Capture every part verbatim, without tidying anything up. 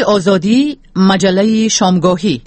رادیوی آزادی، مجله شامگاهی.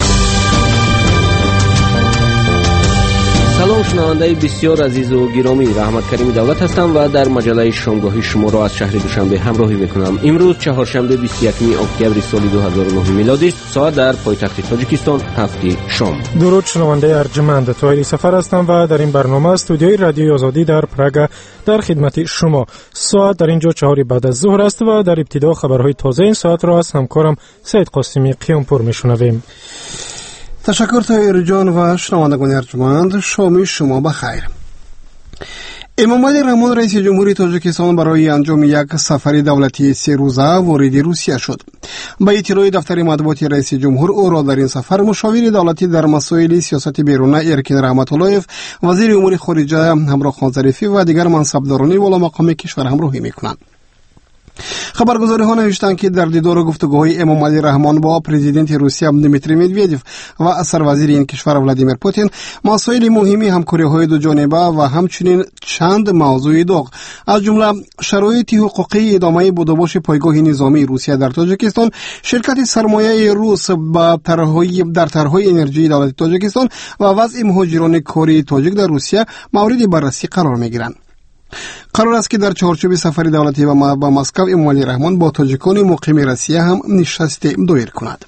سلام شنونده بسیار عزیز و گرامی، رحمت کریم دولت هستم و در مجله شامگاهی شما را از شهر دوشنبه همراهی میکنم. امروز چهارشنبه بیست و یکم اکتبر سال دو هزار و نه میلادی است. ساعت در پایتخت تاجیکستان هفت شام. درود شنونده ارجمند، طاهری سفر هستم و در این برنامه استودیوی رادیوی آزادی در پراگ در خدمت شما. ساعت در اینجا چهار بعد از ظهر است و در ابتدا خبرهای تازه این ساعت را از همکارم سید قاسمی قیامپور میشنویم. تشکر طاهر جان و شنوندگان ارجمند، شام شما بخیر. امامعلی رحمان رئیس جمهوری تاجیکستان برای انجام یک سفر دولتی سه روزه وارد روسیه شد. با اطلاع دفتر مطبوعات رئیس جمهور، او را در این سفر مشاور دولتی در مسائل سیاست بیرون ارکین رحمت اللهیف، وزیر امور خارجه همراه خان ظریفی و دیگر منصبداران والا مقام کشور همراهی میکنند. خبرگزاری ها نوشتند که در دیدار گفتگوهای امامعلی رحمان با پرزیدنت روسیه دمیتری مدودیف و سروزیر این کشور ولادیمیر پوتین مسائل مهمی همکاری های دو جانبه و همچنین چند موضوع داغ از جمله شرایط حقوقی ادامه بودوباش پایگاه نظامی روسیه در تاجیکستان، شرکت سرمایه روس با طرحهای در طرحهای انرژی دولت تاجیکستان و وضع مهاجران کاری تاجیک در روسیه مورد بررسی قرار میگیرند. قرار است که در چارچوب سفر دولتی و با مسکو امامعلی رحمان با تاجیکان مقیم روسیه هم نشست دایر کند.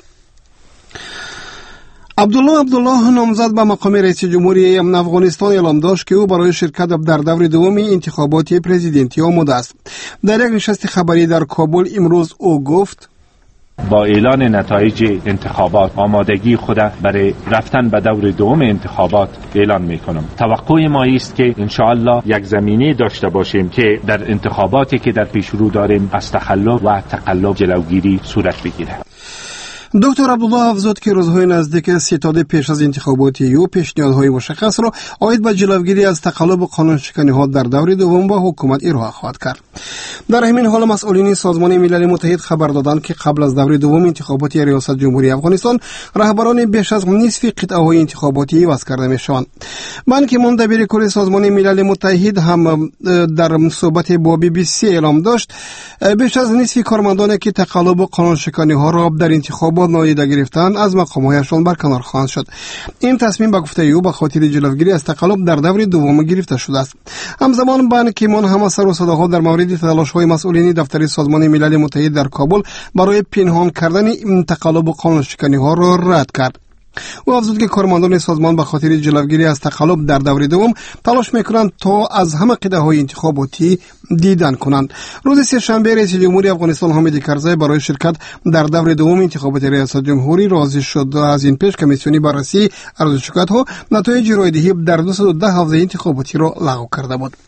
عبدالله عبدالله نامزد به مقام رئیس جمهوری افغانستان اعلام داشت که او برای شرکت در دور دوم انتخابات پرزیدنتی آماده است. در یک نشست خبری در کابل امروز او گفت: با اعلان نتایج انتخابات آمادگی خود برای رفتن به دور دوم انتخابات اعلان میکنم. توقع ما است که انشاءالله یک زمینه داشته باشیم که در انتخاباتی که در پیش رو داریم از تخلف و تقلب جلوگیری صورت بگیرد. دکتر عبدالله افزود که روزهای نزدیک ستاد پیش از انتخابات او پیشنهادهای مشخص را عاید به جلوگیری از تقلب و قانون شکنی ها در دور دوم با حکومت ارائه خواهد کرد. در همین حال مسئولین سازمان ملل متحد خبر دادند که قبل از دور دوم انتخابات ریاست جمهوری افغانستان رهبران بیش از نصف قطعه های انتخاباتی عوض کرده میشوند. بان کی مون دبیر کل سازمان ملل متحد هم در صحبت با بی بی سی اعلام داشت بیش از نصف کارمندانی که تقلب و قانون شکنی ها را در انتخابات نادیده گرفتن از مقام‌هایشان برکنار خواهند شد. این تصمیم به گفته او به خاطر جلوگیری از تقلب در دور دوم گرفته شده است. همزمان بان کی مون هم سر و صداها در مورد تلاش‌های مسئولین دفتر سازمان ملل متحد در کابل برای پنهان کردن تقلب و قانون شکنی ها را رد کرد. او افزود که کارمندان سازمان به خاطر جلوگیری از تقلب در دور دوم تلاش میکنند تا از همه قطعه های انتخاباتی دیدن کنند. روز سه‌شنبه رئیس جمهوری افغانستان حامد کرزی برای شرکت در دور دوم انتخابات ریاست جمهوری راضی شد. از این پیش کمیسیونی بررسی عرض شکایت ها نتایج رایدهی در دویست و ده حوزه انتخاباتی را لغو کرده بود.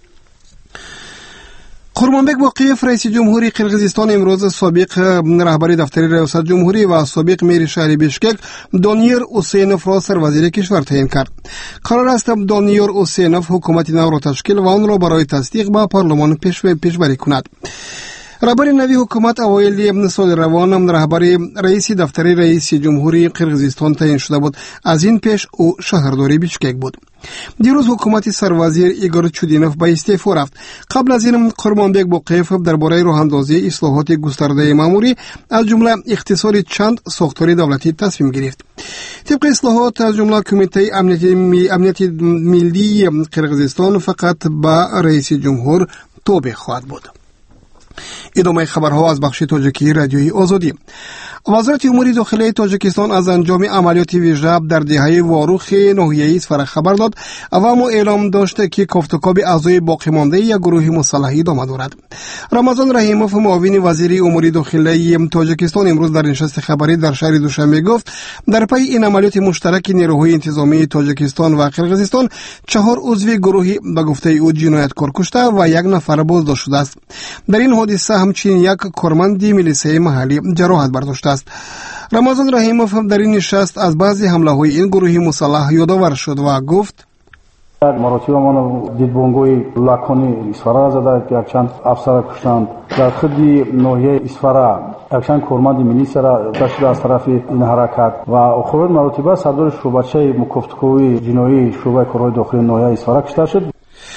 قرمانبک باقیف رئیس جمهوری قرقیزستان امروز سابق رهبر دفتر ریاست جمهوری و سابق میر شهر بیشکک دانیر اوسینوف را سروزیر کشور تعیین کرد. قرار است دانیر اوسینوف حکومت نو را تشکیل و آن را برای تصدیق به پارلمان پیشبری کند. رهبر نوی حکومت اوایل سال روان رهبر رئیس دفتر رئیس جمهوری قرقیزستان تعیین شده بود. از این پیش او شهرداری بیشکک بود. دیروز حکومت سروازیر ایگور چودینوف به استعفا رفت. قبل از این قرمانبک باقیف درباره راهاندازی اصلاحات گسترده ماموری از جمله اختصار چند ساختار دولتی تصمیم گرفت. طبق اصلاحات از جمله کمیته امنیت ملی قرقیزستان فقط به رئیس جمهور تابع خواهد بود. ادامه خبرها از بخش تاجیکی رادیوی آزادی. وزارت امور داخلی تاجیکستان از انجام عملیات ویژه در دهه واروخ ناحیه اصفر خبر داد و اما اعلام داشت که کافتکاب اعضای باقی مانده یک گروه مسلح ادامه دارد. رمضان رحیموف معاون وزیر امور داخلی تاجیکستان امروز در نشست خبری در شهر دوشنبه گفت در پی این عملیات مشترک نیروهای انتظامی تاجیکستان و قرقیزستان چهار عضو گروه به گفته او جنایتکار کشته و یک نفر بازداشت شده است. در این حادثه همچنین یک کارمند میلیسه محلی جراحت برداشته است. رمضان رحیموف در این نشست از بعضی حمله های این گروه مسلح یادآور شد و گفت مراتب ما دیدبانگوی لاکانی اسفرا زده یک چند افسر کشتند در خدی ناحیه اسفرا یک چند کارمند میلیس را داشته از طرف این حرکت و آخرین مراتب صدر شعبچه مکافتکاری جنایی شعبه کارهای داخلی ناحیه اسفرا کشته شد.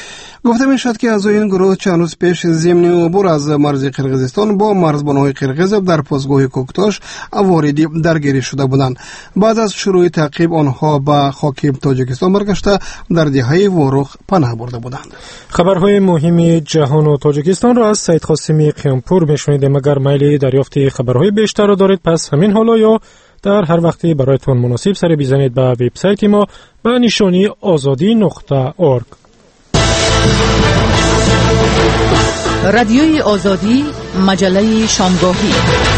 گفته می شد که از این گروه چند روز پیش ضمن عبور از مرز قرقیزستان با مرزبان‌های قرقیز در پاسگاه کوکتاش واردی درگیری شده بودند. بعد از شروع تعقیب آنها به خاک تاجیکستان برگشته در دهه وروخ پناه برده بودند. خبرهای مهم جهان و تاجیکستان را از سید قاسمی قیامپور میشنوید. اگر میل دریافت خبرهای بیشتر را دارید پس همین حالا یا در هر وقتی برایتون مناسب سر بزنید به وبسایت ما به نشانی آزادی نقطه اورگ. رادیوی آزادی، مجله شامگاهی.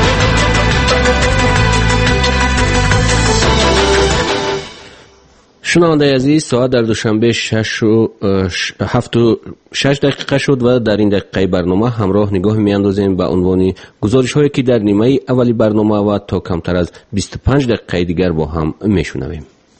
شنونده عزیز، ساعت در دوشنبه شش و هفت و شش دقیقه شد و در این دقیقه برنامه همراه نگاه میاندازیم به عنوان گزارش هایی که در نیمه اولی برنامه و تا کمتر از بیست و پنج دقیقه دیگر با هم میشنویم.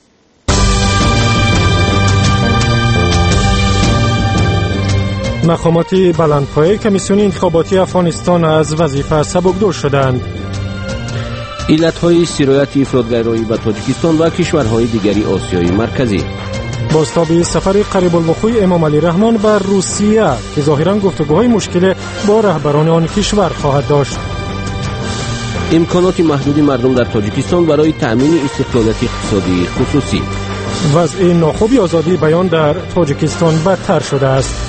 مقامات بلندپایه کمیسیون انتخاباتی افغانستان از وظیفه سبکدور شدند. علتهای سرایت افراطگرایی به تاجیکستان و کشورهای دیگری آسیای مرکزی. بازتاب سفر قریب الوقوع امام علی رحمان به روسیه که ظاهرا گفتگوهای مشکل با رهبران آن کشور خواهد داشت. امکانات محدود مردم در تاجیکستان برای تأمین استقلالیت اقتصادی خصوصی. وضع ناخوب آزادی بیان در تاجیکستان بدتر شده است.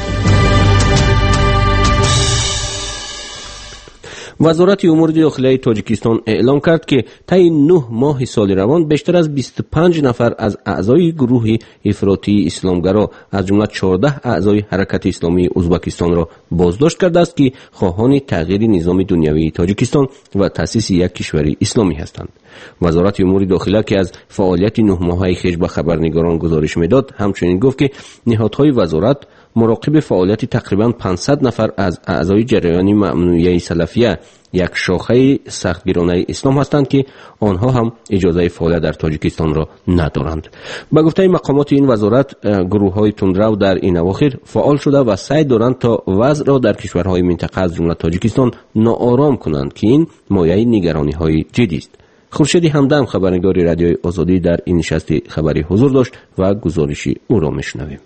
وزارت امور داخلی تاجیکستان اعلام کرد که طی نه ماه سال روان بیشتر از بیست و پنج نفر از اعضای گروه افراطی اسلامگرا از جمله چهارده اعضای حرکت اسلامی ازبکستان را بازداشت کرده است که خواهان تغییر نظام دنیوی تاجیکستان و تأسیس یک کشور اسلامی هستند. وزارت امور داخلی که از فعالیت نه ماهه خویش به خبرنگاران گزارش میداد همچنین گفت که نهادهای وزارت مراقب فعالیت تقریباً پانصد نفر از اعضای جریان ممنوعه سلفیه، یک شاخه سختگیرانه اسلام هستند که آنها هم اجازه فعالیت در تاجیکستان را ندارند. به گفته مقامات این وزارت، گروه‌های تندرو در این اواخر فعال شده و سعی دارند تا وضع را در کشورهای منطقه از جمله تاجیکستان ناآرام کنند که این مایه نگرانی‌های جدی است. خورشید همدم خبرنگار رادیوی آزادی در این نشست خبری حضور داشت و گزارشی او را میشنویم.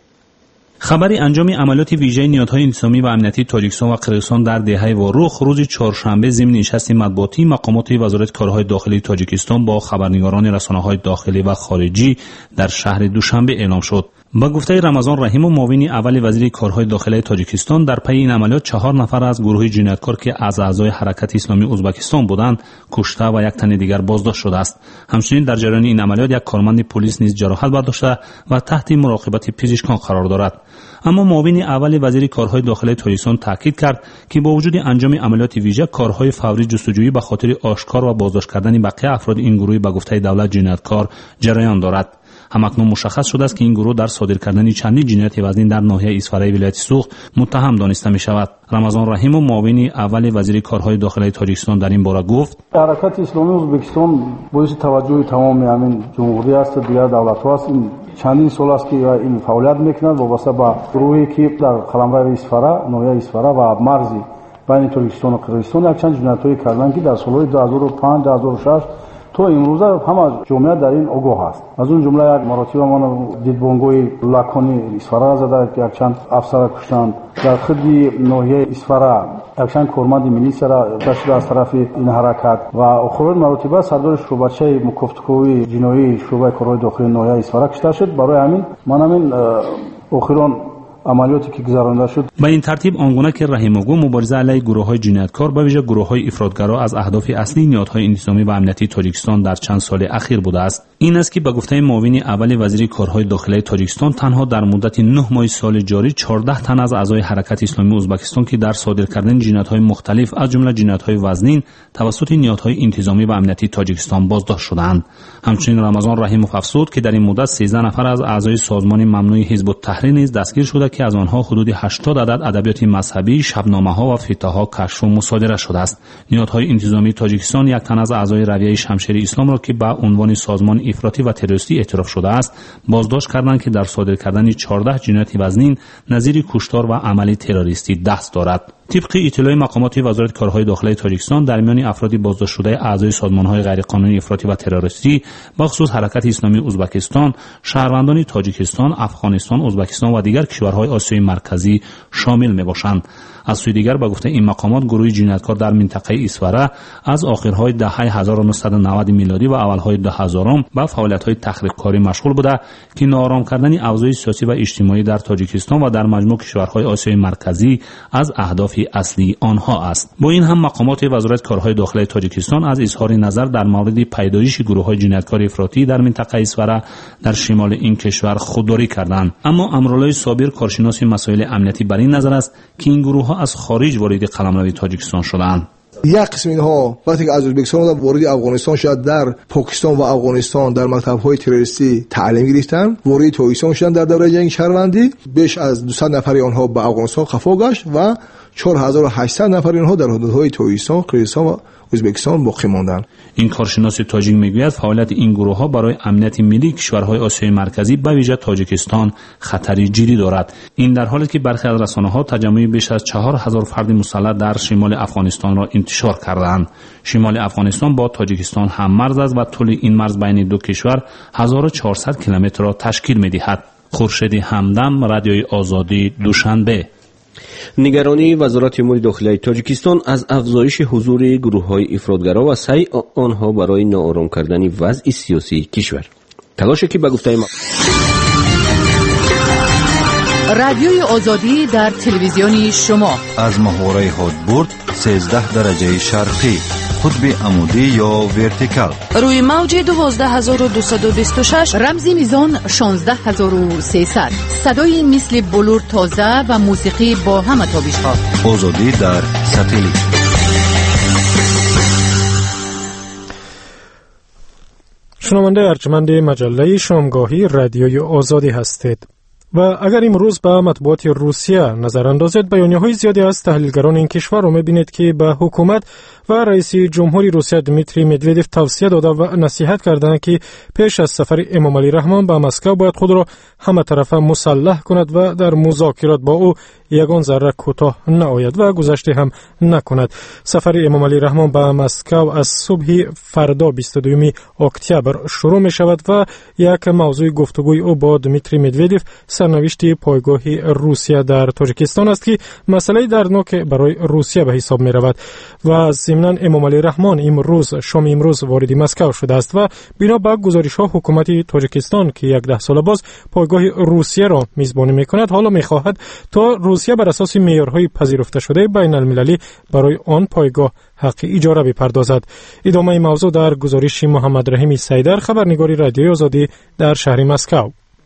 خبری انجام عملیات ویژه نهادهای انتظامی و امنیتی تاجیکستان و قرقیزستان در دهه وروخ روز چهارشنبه ضمن نشست مطبوعاتی مقامات وزارت کارهای داخلی تاجیکستان با خبرنگاران رسانه‌های داخلی و خارجی در شهر دوشنبه اعلام شد. با گفته رمضان رحیم و معاون اول وزیر کارهای داخلی تاجیکستان، در پی این عملیات چهار نفر از گروه جنایتکار که از اعضای حرکت اسلامی ازبکستان بودند کشته و یک تن دیگر بازداشت شده است. همچنین در جریان این عملیات یک کارمند پلیس نیز جراحت برداشته و تحت مراقبت پزشکان قرار دارد. اما معاون اول وزیر کارهای داخلی تاجیکستان تاکید کرد که با وجود انجام عملیات ویژه کارهای فوری جستجویی به خاطر آشکار و بازداشت کردن بقیه افراد این گروه به گفته دولت جنایتکار جریان دارد. همکنون مشخص شده است که این گروه در صادر کردن چندین جنایت وزنی در ناحیه اسفرای ولایت سوخت متهم دانسته می شود. رمضان رحیم و معاون اول وزیر کارهای داخلی تاجیکستان در این باره گفت: حرکت اسلامی ازبکستان باعث توجه تمام همین جمهوری است، دیگر دولت ها است. این چندین سال است که این فعالیت میکنند وابسته به گروهی که در قلمرو اسفرا، ناحیه اسفرا و مرزی بین تاجیکستان و قرقیزستان یک چند جنایت‌های کردند که در سالهای دو هزار و پنج دو هزار و شش تو امروزه همه جامعه در این آگاه است. از اون جمله یک مراتب ما دید بانگوی لاکانی اسفرا زده که یک چند افسر کشتند. در خدی ناحیه اسفرا یک چند کارمند میلیس را داشت از طرف این حرکت و آخرین مراتب سردار شعبچه مکفتکوی جنایی شعبه کارهای داخلی ناحیه اسفرا کشته شد. برای همین من همین آخرین عملیاتی که گذرانده شد. به این ترتیب آنگونه که رحیم گو مبارزه علیه گروه‌های جنایتکار به ویژه گروه‌های افراطگرا از اهداف اصلی نهادهای انتظامی و امنیتی تاجیکستان در چند سال اخیر بوده است. این است که به گفته معاون اول وزیر کارهای داخلی تاجیکستان تنها در مدت نه ماه سال جاری چهارده تن از اعضای حرکت اسلامی ازبکستان که در صادر کردن جنایت‌های مختلف از جمله جنایت‌های وزنین توسط نهادهای انتظامی و امنیتی تاجیکستان بازداشت شدند. همچنین رمضان رحیم افزود که در این مدت سیزده نفر از اعضای سازمان ممنوع حزب التحریر نیز دستگیر شده که از آنها حدود هشتاد عدد ادبیات مذهبی، شبنامه‌ها و فتاها کشف و مصادره شده است. نهادهای انتظامی تاجیکستان یک تن از اعضای رویه شمشیر اسلام را که به عنوان سازمان افراطی و تروریستی اعتراف شده است بازداشت کردند که در صادر کردن چهارده جنایت وزنین نظیر کشتار و عمل تروریستی دست دارد. طبق اطلاع مقامات وزارت کارهای داخلی تاجیکستان، در میان افراد بازداشت شده اعضای سازمان‌های غیرقانونی افراطی و تروریستی به خصوص حرکت اسلامی ازبکستان، شهروندان تاجیکستان، افغانستان، ازبکستان و دیگر کشورهای آسیای مرکزی شامل می‌باشند. از سوی دیگر به گفته این مقامات، گروه جنایتکار در منطقه اسفره از آخرهای دهه هزار و نهصد و نود میلادی و اولهای دو هزارم به فعالیت‌های تخریبکاری مشغول بوده که ناآرام کردن اوضاع سیاسی و اجتماعی در تاجیکستان و در مجموع کشورهای آسیای مرکزی از اهداف اصلی آنها است. با این هم مقامات وزارت کارهای داخلی تاجیکستان از اظهار نظر در مورد پیدایش گروه‌های جنایتکار افراطی در منطقه اسفره در شمال این کشور خودداری کردند. اما امرالله صابر، کارشناس مسائل امنیتی، بر این نظر است که این گروه‌ها از خارج وارد قلمرو تاجیکستان شدند. یک قسم اینها وقتی که از ازبکستان وارد افغانستان شد، در پاکستان و افغانستان در مکتب‌های تروریستی تعلیم گرفتند، وارد تاجیکستان شدند. در دوره جنگ شهروندی بیش از دویست نفر آنها به افغانستان خفا گشت و چهار هزار و هشتصد نفر آنها در حدودهای تاجیکستان، قرقیزستان و ازبکستان باقی ماندند. این کارشناس تاجیک میگوید فعالیت این گروه‌ها برای امنیت ملی کشورهای آسیای مرکزی به ویژه تاجیکستان خطری جدی دارد. این در حالی که برخی از رسانه‌ها تجمع بیش از چهار هزار فرد مسلح در شمال افغانستان را انتشار کردند. شمال افغانستان با تاجیکستان هم مرز است و طول این مرز بین دو کشور هزار و چهارصد کیلومتر را تشکیل می‌دهد. خورشید همدم، رادیوی آزادی، دوشنبه. نگرانی وزارت امور داخلی تاجیکستان از افزایش حضور گروه‌های افراطگرا و سعی آنها برای ناآرام کردن وضع سیاسی کشور. تلاشی که به گفته ما رادیوی آزادی در تلویزیون شما از محوره هادبورد سیزده درجه شرقی، قطب عمودی یا ورتیکال، روی موج دوازده هزار و دویست و بیست و شش، رمزی میزان شانزده هزار و سیصد، صدای مثل بلور تازه و موسیقی با همه تابش‌ها. آزادی در ساتلیت. شنونده ارجمند مجله شامگاهی رادیوی آزادی هستید. و اگر امروز به مطبوعات روسیه نظر اندازید، بیانیه‌های زیادی از تحلیلگران این کشور را می‌بینید که به حکومت و رئیس جمهوری روسیه دمیتری مدودوف توصیه داده و نصیحت کردند که پیش از سفر امام علی رحمان به مسکو باید خود را همه طرفه مسلح کند و در مذاکرات با او یگان ذره کوتاه نآید و گذشته هم نکند. سفر امام علی رحمان به مسکو از صبح فردا بیست و دوم اکتبر شروع می شود و یک موضوع گفتگوی او با دمیتری مدودوف سرنوشت پایگاه روسیه در تاجیکستان است که مسئله دردناک برای روسیه به حساب می رود. و ضمناً امام علی رحمان امروز شام امروز وارد مسکو شده است و بنا به گزارش‌ها حکومت تاجیکستان که یک ده سال باز پایگاه روسیه را میزبانی می‌کند، حالا می‌خواهد تا روسیه بر اساس معیارهای پذیرفته شده بین المللی برای آن پایگاه حق اجاره بپردازد. ادامه موضوع در گزارش محمد رحیم سیدر، خبرنگار رادیوی آزادی در شهر مسکو.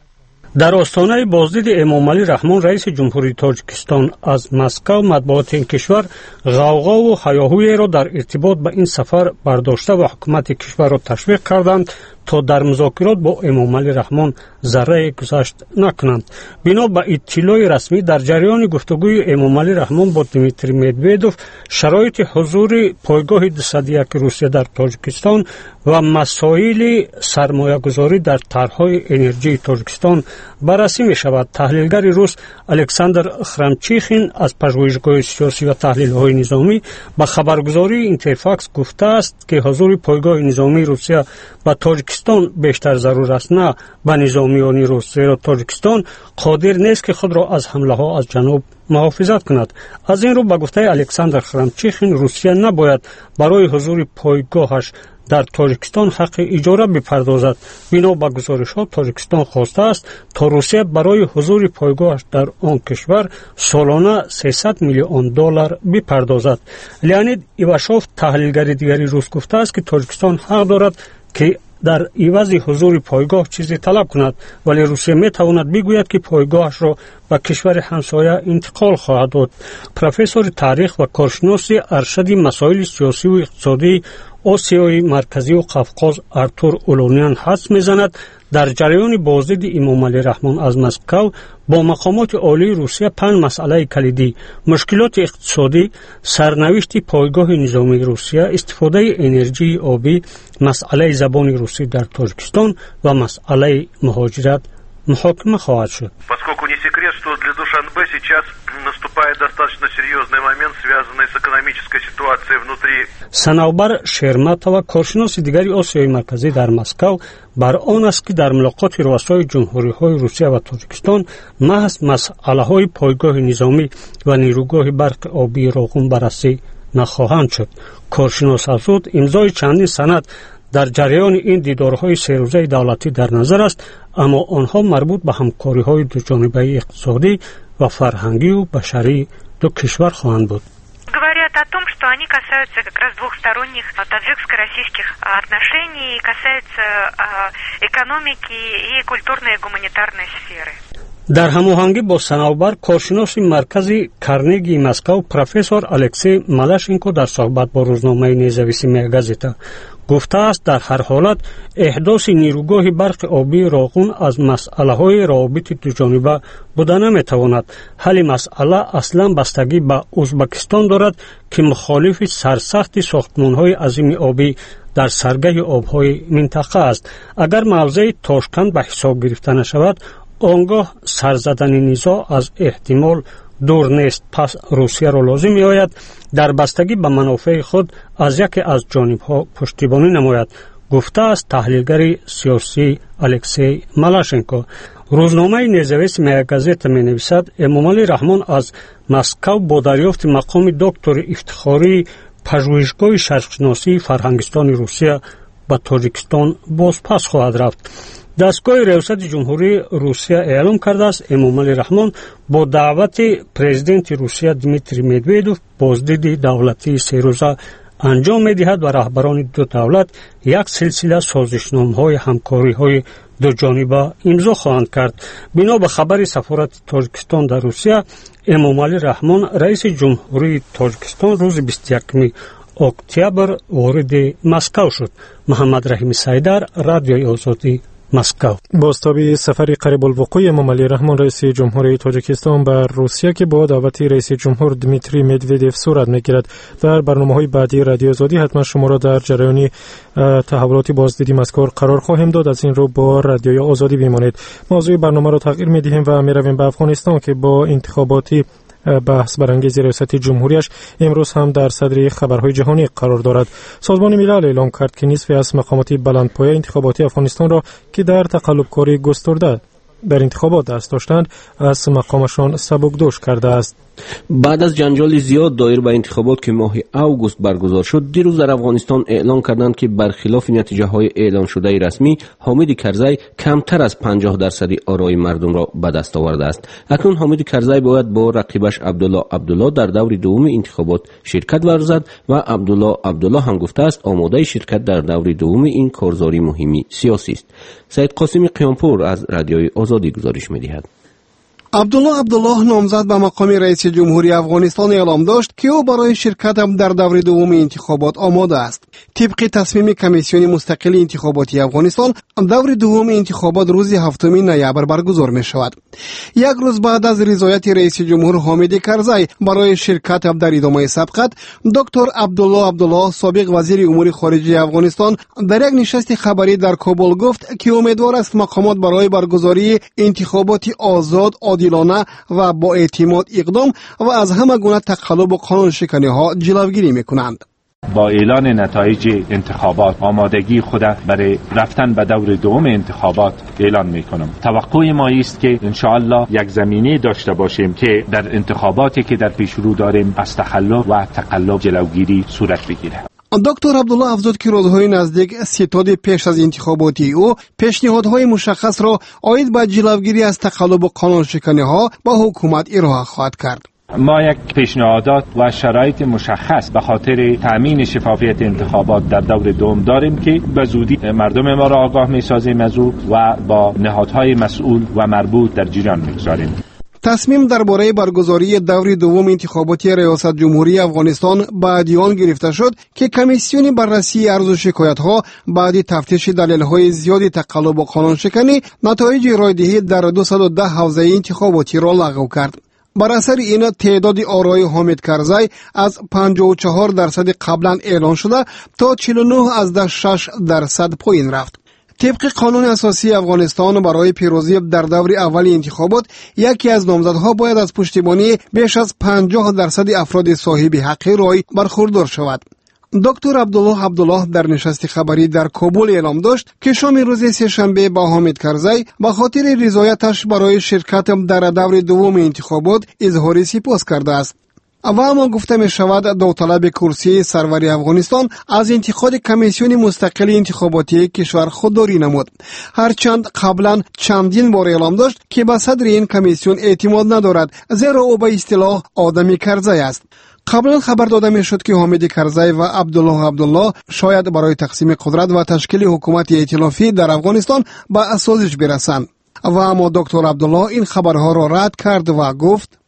در آستانه بازدید امام علی رحمان رئیس جمهوری تاجیکستان از مسکو، مطبوعات این کشور غوغا و هیاهویی را در ارتباط با این سفر برداشته و حکومت کشور را تشویق کردند تا در مذاکرات با امام علی رحمان ذره گذشت نکنند. بنا به اطلاع رسمی، در جریان گفتگوی امام علی رحمان با دمیتری مدودوف شرایط حضور پایگاه دویست و یک روسیه در تاجیکستان و مسائل سرمایه گذاری در طرح‌های انرژی تاجیکستان بررسی می شود. تحلیلگر روس الکساندر خرامچیخین از پژوهشگاه سیاسی و تحلیل‌های نظامی به خبرگزاری اینترفاکس گفته است که حضور پایگاه نظامی روسیه با تاجیکستان بیشتر ضرور است، نه به نظامیان روس، زیرا تاجیکستان قادر نیست که خود را از حمله ها از جنوب محافظت کند. از این رو به گفته الکساندر خرامچیخین، روسیه نباید برای حضور پایگاهش در تاجیکستان حق اجاره بپردازد. بنا به گزارش‌ها تاجیکستان خواسته است تا روسیه برای حضور پایگاهش در آن کشور سالانه سیصد میلیون دلار بپردازد. لیانید ایواشوف، تحلیلگر دیگری روس، گفته است که تاجیکستان حق دارد که در عوض حضور پایگاه چیزی طلب کند، ولی روسیه می تواند بگوید که پایگاهش را به کشور همسایه انتقال خواهد داد. پروفسور تاریخ و کارشناس ارشد مسائل سیاسی و اقتصادی آسیای مرکزی و قفقاز ارتور اولونیان حدس میزند در جریان بازدید امام علی رحمان از مسکو با مقامات عالی روسیه پنج مسئله کلیدی: مشکلات اقتصادی، سرنوشت پایگاه نظامی روسیه، استفاده انرژی آبی، مسئله زبان روسی در تاجیکستان و مسئله مهاجرت محاکمه خواهد شد. Не секрет, что для Душанбе сейчас наступает достаточно серьезный момент, связанный с экономической ситуацией внутри. Санавбар Шерматова, коршиноси дигари Осиёи марказӣ дар Москав, бар он аст ки дар мулоқоти руасои ҷумҳуриҳои Русия ва Тоҷикистон маҳз масъалаҳои пойгоҳи низомӣ ва нирӯгоҳи барқи обии Роғун баррасӣ нахоҳанд шуд. Коршинос афзуд, имзои чандин санад дар ҷараёни ин дидорҳои серӯзаи давлатӣ дар назар аст, аммо онҳо марбут ба ҳамкориҳои дуҷонибаи иқтисодӣ ва фарҳангию башарии ду кишвар хоҳанд буд. Говорят о том, что они касаются как раз двухсторонних таджикско-российских отношений, касаются экономики и культурной и гуманитарной сферы. дар ҳамоҳангӣ бо санавбар коршиноси маркази Карнегии Москав профессор Алексей Малашенко дар суҳбат бо рӯзномаи независимая газета гуфтааст, дар ҳар ҳолат эҳдоси нирӯгоҳи барқи обии Роғун аз масъалаҳои равобити дуҷониба буда наметавонад. ҳалли масъала аслан бастагӣ ба Узбекистон дорад, ки мухолифи сарсахти сохтмонҳои азими обӣ дар саргаҳи обҳои минтақа аст. агар мавзеи Тошканд ба ҳисоб гирифта нашавад, он гоҳ сарзадани низо аз эҳтимол дур нест. пас Русияро лозим меояд дар бастагӣ ба манофеи худ аз яке аз ҷонибҳо пуштибонӣ намояд, гуфтааст таҳлилгари сиёсӣ Алексей Малашенко. рӯзномаи независимая газета менависад, Эмомалӣ Раҳмон аз Москав бо дарёфти мақоми доктори ифтихории пажӯҳишгоҳи шарқшиносии фарҳангистони Русия ба Тоҷикистон бозпас хоҳад рафт. дастгоҳи риёсати ҷумҳурии Русия эълон кардааст, Эмомалӣ Раҳмон бо даъвати президенти Русия Дмитрий Медведев боздиди давлатии серӯза анҷом медиҳад ва раҳбарони ду давлат як силсила созишномаҳои ҳамкориҳои дуҷониба имзо хоҳанд кард. бино ба хабари сафорати Тоҷикистон дар Русия, Эмомалӣ Раҳмон раиси ҷумҳурии Тоҷикистон рӯзи бисту якуми октябр вориди Москав шуд. Муҳаммад Раҳими Сайдар, Радиои Озодӣ, Москав. бозтаби сафари қарибулвуқӯи Эмомалӣ Раҳмон раиси ҷумҳурии Тоҷикистон ба Русия, ки бо даъвати раиси ҷумҳур Дмитрий Медведев сурат мегирад. дар барномаҳои баъди Радиои Озодӣ ҳатман шуморо дар ҷараёни таҳаввулоти боздиди мазкур қарор хоҳем дод. аз ин рӯ бо Радиои Озодӣ бимонед. мавзӯи барномаро тағйир медиҳем ва меравем ба Афғонистон, ки бо интихоботи بحث برانگیز ریاست جمهوریش امروز هم در صدر خبرهای جهانی قرار دارد. سازمان ملل اعلام کرد که نصفی از مقامات بلندپایه انتخاباتی افغانستان را که در تقلبکاری گسترده در انتخابات دست داشتند از مقامشان سبکدوش کرده است. بعد از جنجال زیاد دایر به انتخابات که ماه اوگوست برگزار شد، دیروز در افغانستان اعلان کردند که برخلاف نتیجه های اعلان شده رسمی، حامد کرزی کمتر از پنجاه درصدی آرای مردم را به دست آورده است. اکنون حامد کرزی باید با رقیبش عبدالله عبدالله در دور دوم انتخابات شرکت ورزد و عبدالله عبدالله هم گفته است آماده شرکت در دور دوم این کارزاری مهمی سیاسی است. سید قاسمی قیامپور از رادیوی آزادی گزارش می‌دهد. عبدالله عبدالله نامزد به مقام رئیس جمهوری افغانستان اعلام داشت که او برای شرکت در دور دوم انتخابات آماده است. طبق تصمیم کمیسیون مستقل انتخاباتی افغانستان، دور دوم انتخابات روز هفتم نوامبر برگزار می شود. یک روز بعد از رضایت رئیس جمهور حامد کرزی برای شرکت در ادامه سبقت، دکتر عبدالله عبدالله سابق وزیر امور خارجه افغانستان در یک نشست خبری در کابل گفت که امیدوار است مقامات برای برگزاری انتخابات آزاد، عادلانه و با اعتماد اقدام و از همه گونه تقلب و قانون شکنی ها جلوگیری میکنند. با اعلان نتایج انتخابات آمادگی خود برای رفتن به دور دوم انتخابات اعلان میکنم. توقع ما است که انشاءالله یک زمینه داشته باشیم که در انتخاباتی که در پیش رو داریم از تخلف و تقلب جلوگیری صورت بگیره. دکتر عبدالله افزود که روزهای نزدیک ستاد پیش از انتخاباتی او پیشنهادهای مشخص را عاید به جلوگیری از تقلب و قانون شکنی ها با حکومت ارائه خواهد کرد. ما یک پیشنهادات و شرایط مشخص به خاطر تامین شفافیت انتخابات در دور دوم داریم که به زودی مردم ما را آگاه می‌سازیم از او و با نهادهای مسئول و مربوط در جریان می‌گذاریم. تصمیم درباره برگزاری دور دوم انتخاباتی ریاست جمهوری افغانستان بعد آن گرفته شد که کمیسیون بررسی عرض و شکایت‌ها بعد تفتیش دلایل زیاد تقلب و قانون شکنی نتایج رایدهی در دویست و ده حوزه انتخاباتی را لغو کرد. بر اثر این تعداد آرای حامد کرزی از پنجاه و چهار درصد قبلا اعلان شده تا چهل و نه از شش درصد پایین رفت. طبق قانون اساسی افغانستان برای پیروزی در دور اول انتخابات یکی از نامزدها باید از پشتیبانی بیش از پنجاه درصد افراد صاحب حق رای برخوردار شود. دکتر عبدالله عبدالله در نشست خبری در کابل اعلام داشت که شام روز سه‌شنبه با حامد کرزی به خاطر رضایتش برای شرکت در دور دوم انتخابات اظهار سپاس کرده است. و اما گفته می شود داوطلب کرسی سروری افغانستان از انتخاب کمیسیون مستقل انتخاباتی کشور خودداری نمود، هرچند قبلا چندین بار اعلام داشت که به صدر این کمیسیون اعتماد ندارد، زیرا او به اصطلاح آدمی کرزی است. قبلا خبر داده می شد که حامد کرزی و عبدالله عبدالله شاید برای تقسیم قدرت و تشکیل حکومت ائتلافی در افغانستان به سازش برسند، و اما دکتر عبدالله این خبرها را رد کرد و گفت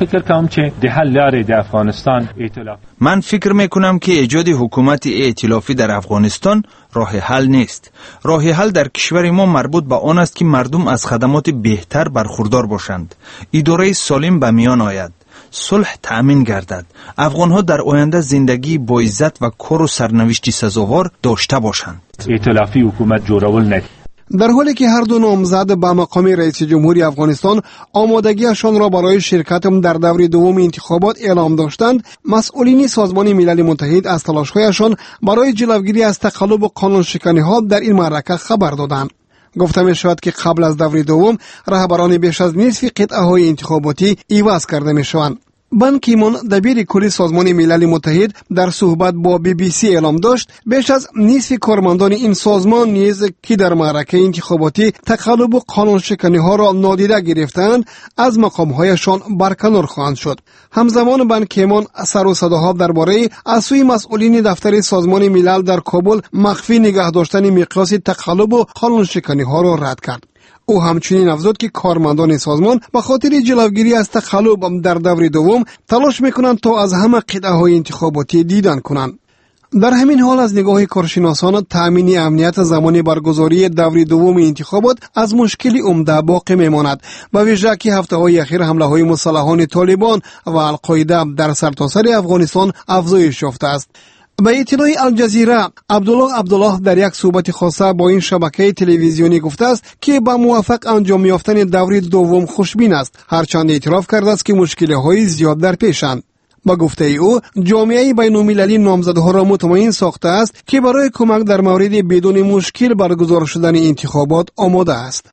من فکر میکنم که ایجاد حکومت ائتلافی در افغانستان راه حل نیست. راه حل در کشور ما مربوط به آن است که مردم از خدمات بهتر برخوردار باشند، اداره سالم به میان آید، صلح تأمین گردد، افغانها در آینده زندگی با عزت و کار و سرنوشتی سزاوار داشته باشند. ائتلافی حکومت جوړول نه. در حالی که هر دو نامزد به مقام رئیس جمهوری افغانستان آمادگیشان را برای شرکت در دور دوم انتخابات اعلام داشتند، مسئولین سازمان ملل متحد از تلاش‌هایشان برای جلوگیری از تقلب و قانون‌شکنی‌ها در این معرکه خبر دادند. گفته می شود که قبل از دور دوم رهبران بیش از نصف قطعه‌های انتخاباتی عوض کرده می شوند. بان کی مون دبیر کلی سازمان ملل متحد در صحبت با بی بی سی اعلام داشت بیش از نصف کارمندان این سازمان نیز که در معرکه انتخاباتی تقلب و قانون شکنی ها را نادیده گرفتند از مقام هایشان برکنار خواهند شد. همزمان بان کی مون سر و صداها درباره از سوی مسئولین دفتر سازمان ملل در کابل مخفی نگه داشتن مقیاس تقلب و قانون شکنی ها را رد کرد. او همچنین افزود که کارمندان سازمان به خاطر جلوگیری از تقلب در دور دوم تلاش میکنند تا از همه قطعه‌های انتخاباتی دیدن کنند. در همین حال از نگاه کارشناسان تأمین امنیت زمان برگزاری دور دوم انتخابات از مشکلی عمده باقی میماند، به ویژه که هفته‌های اخیر حمله‌های مسلحانه طالبان و القاعده در سرتاسر افغانستان افزایش یافته است. به اطلاع الجزیره، عبدالله عبدالله در یک صحبت خاصه با این شبکه تلویزیونی گفته است که با موفق انجام یافتن دور دوم خوشبین است، هرچند اعتراف کرده است که مشکل‌های زیاد در پیشند. با گفته او، جامعه بین‌المللی نامزدها را مطمئن ساخته است که برای کمک در مورد بدون مشکل برگزار شدن انتخابات آماده است.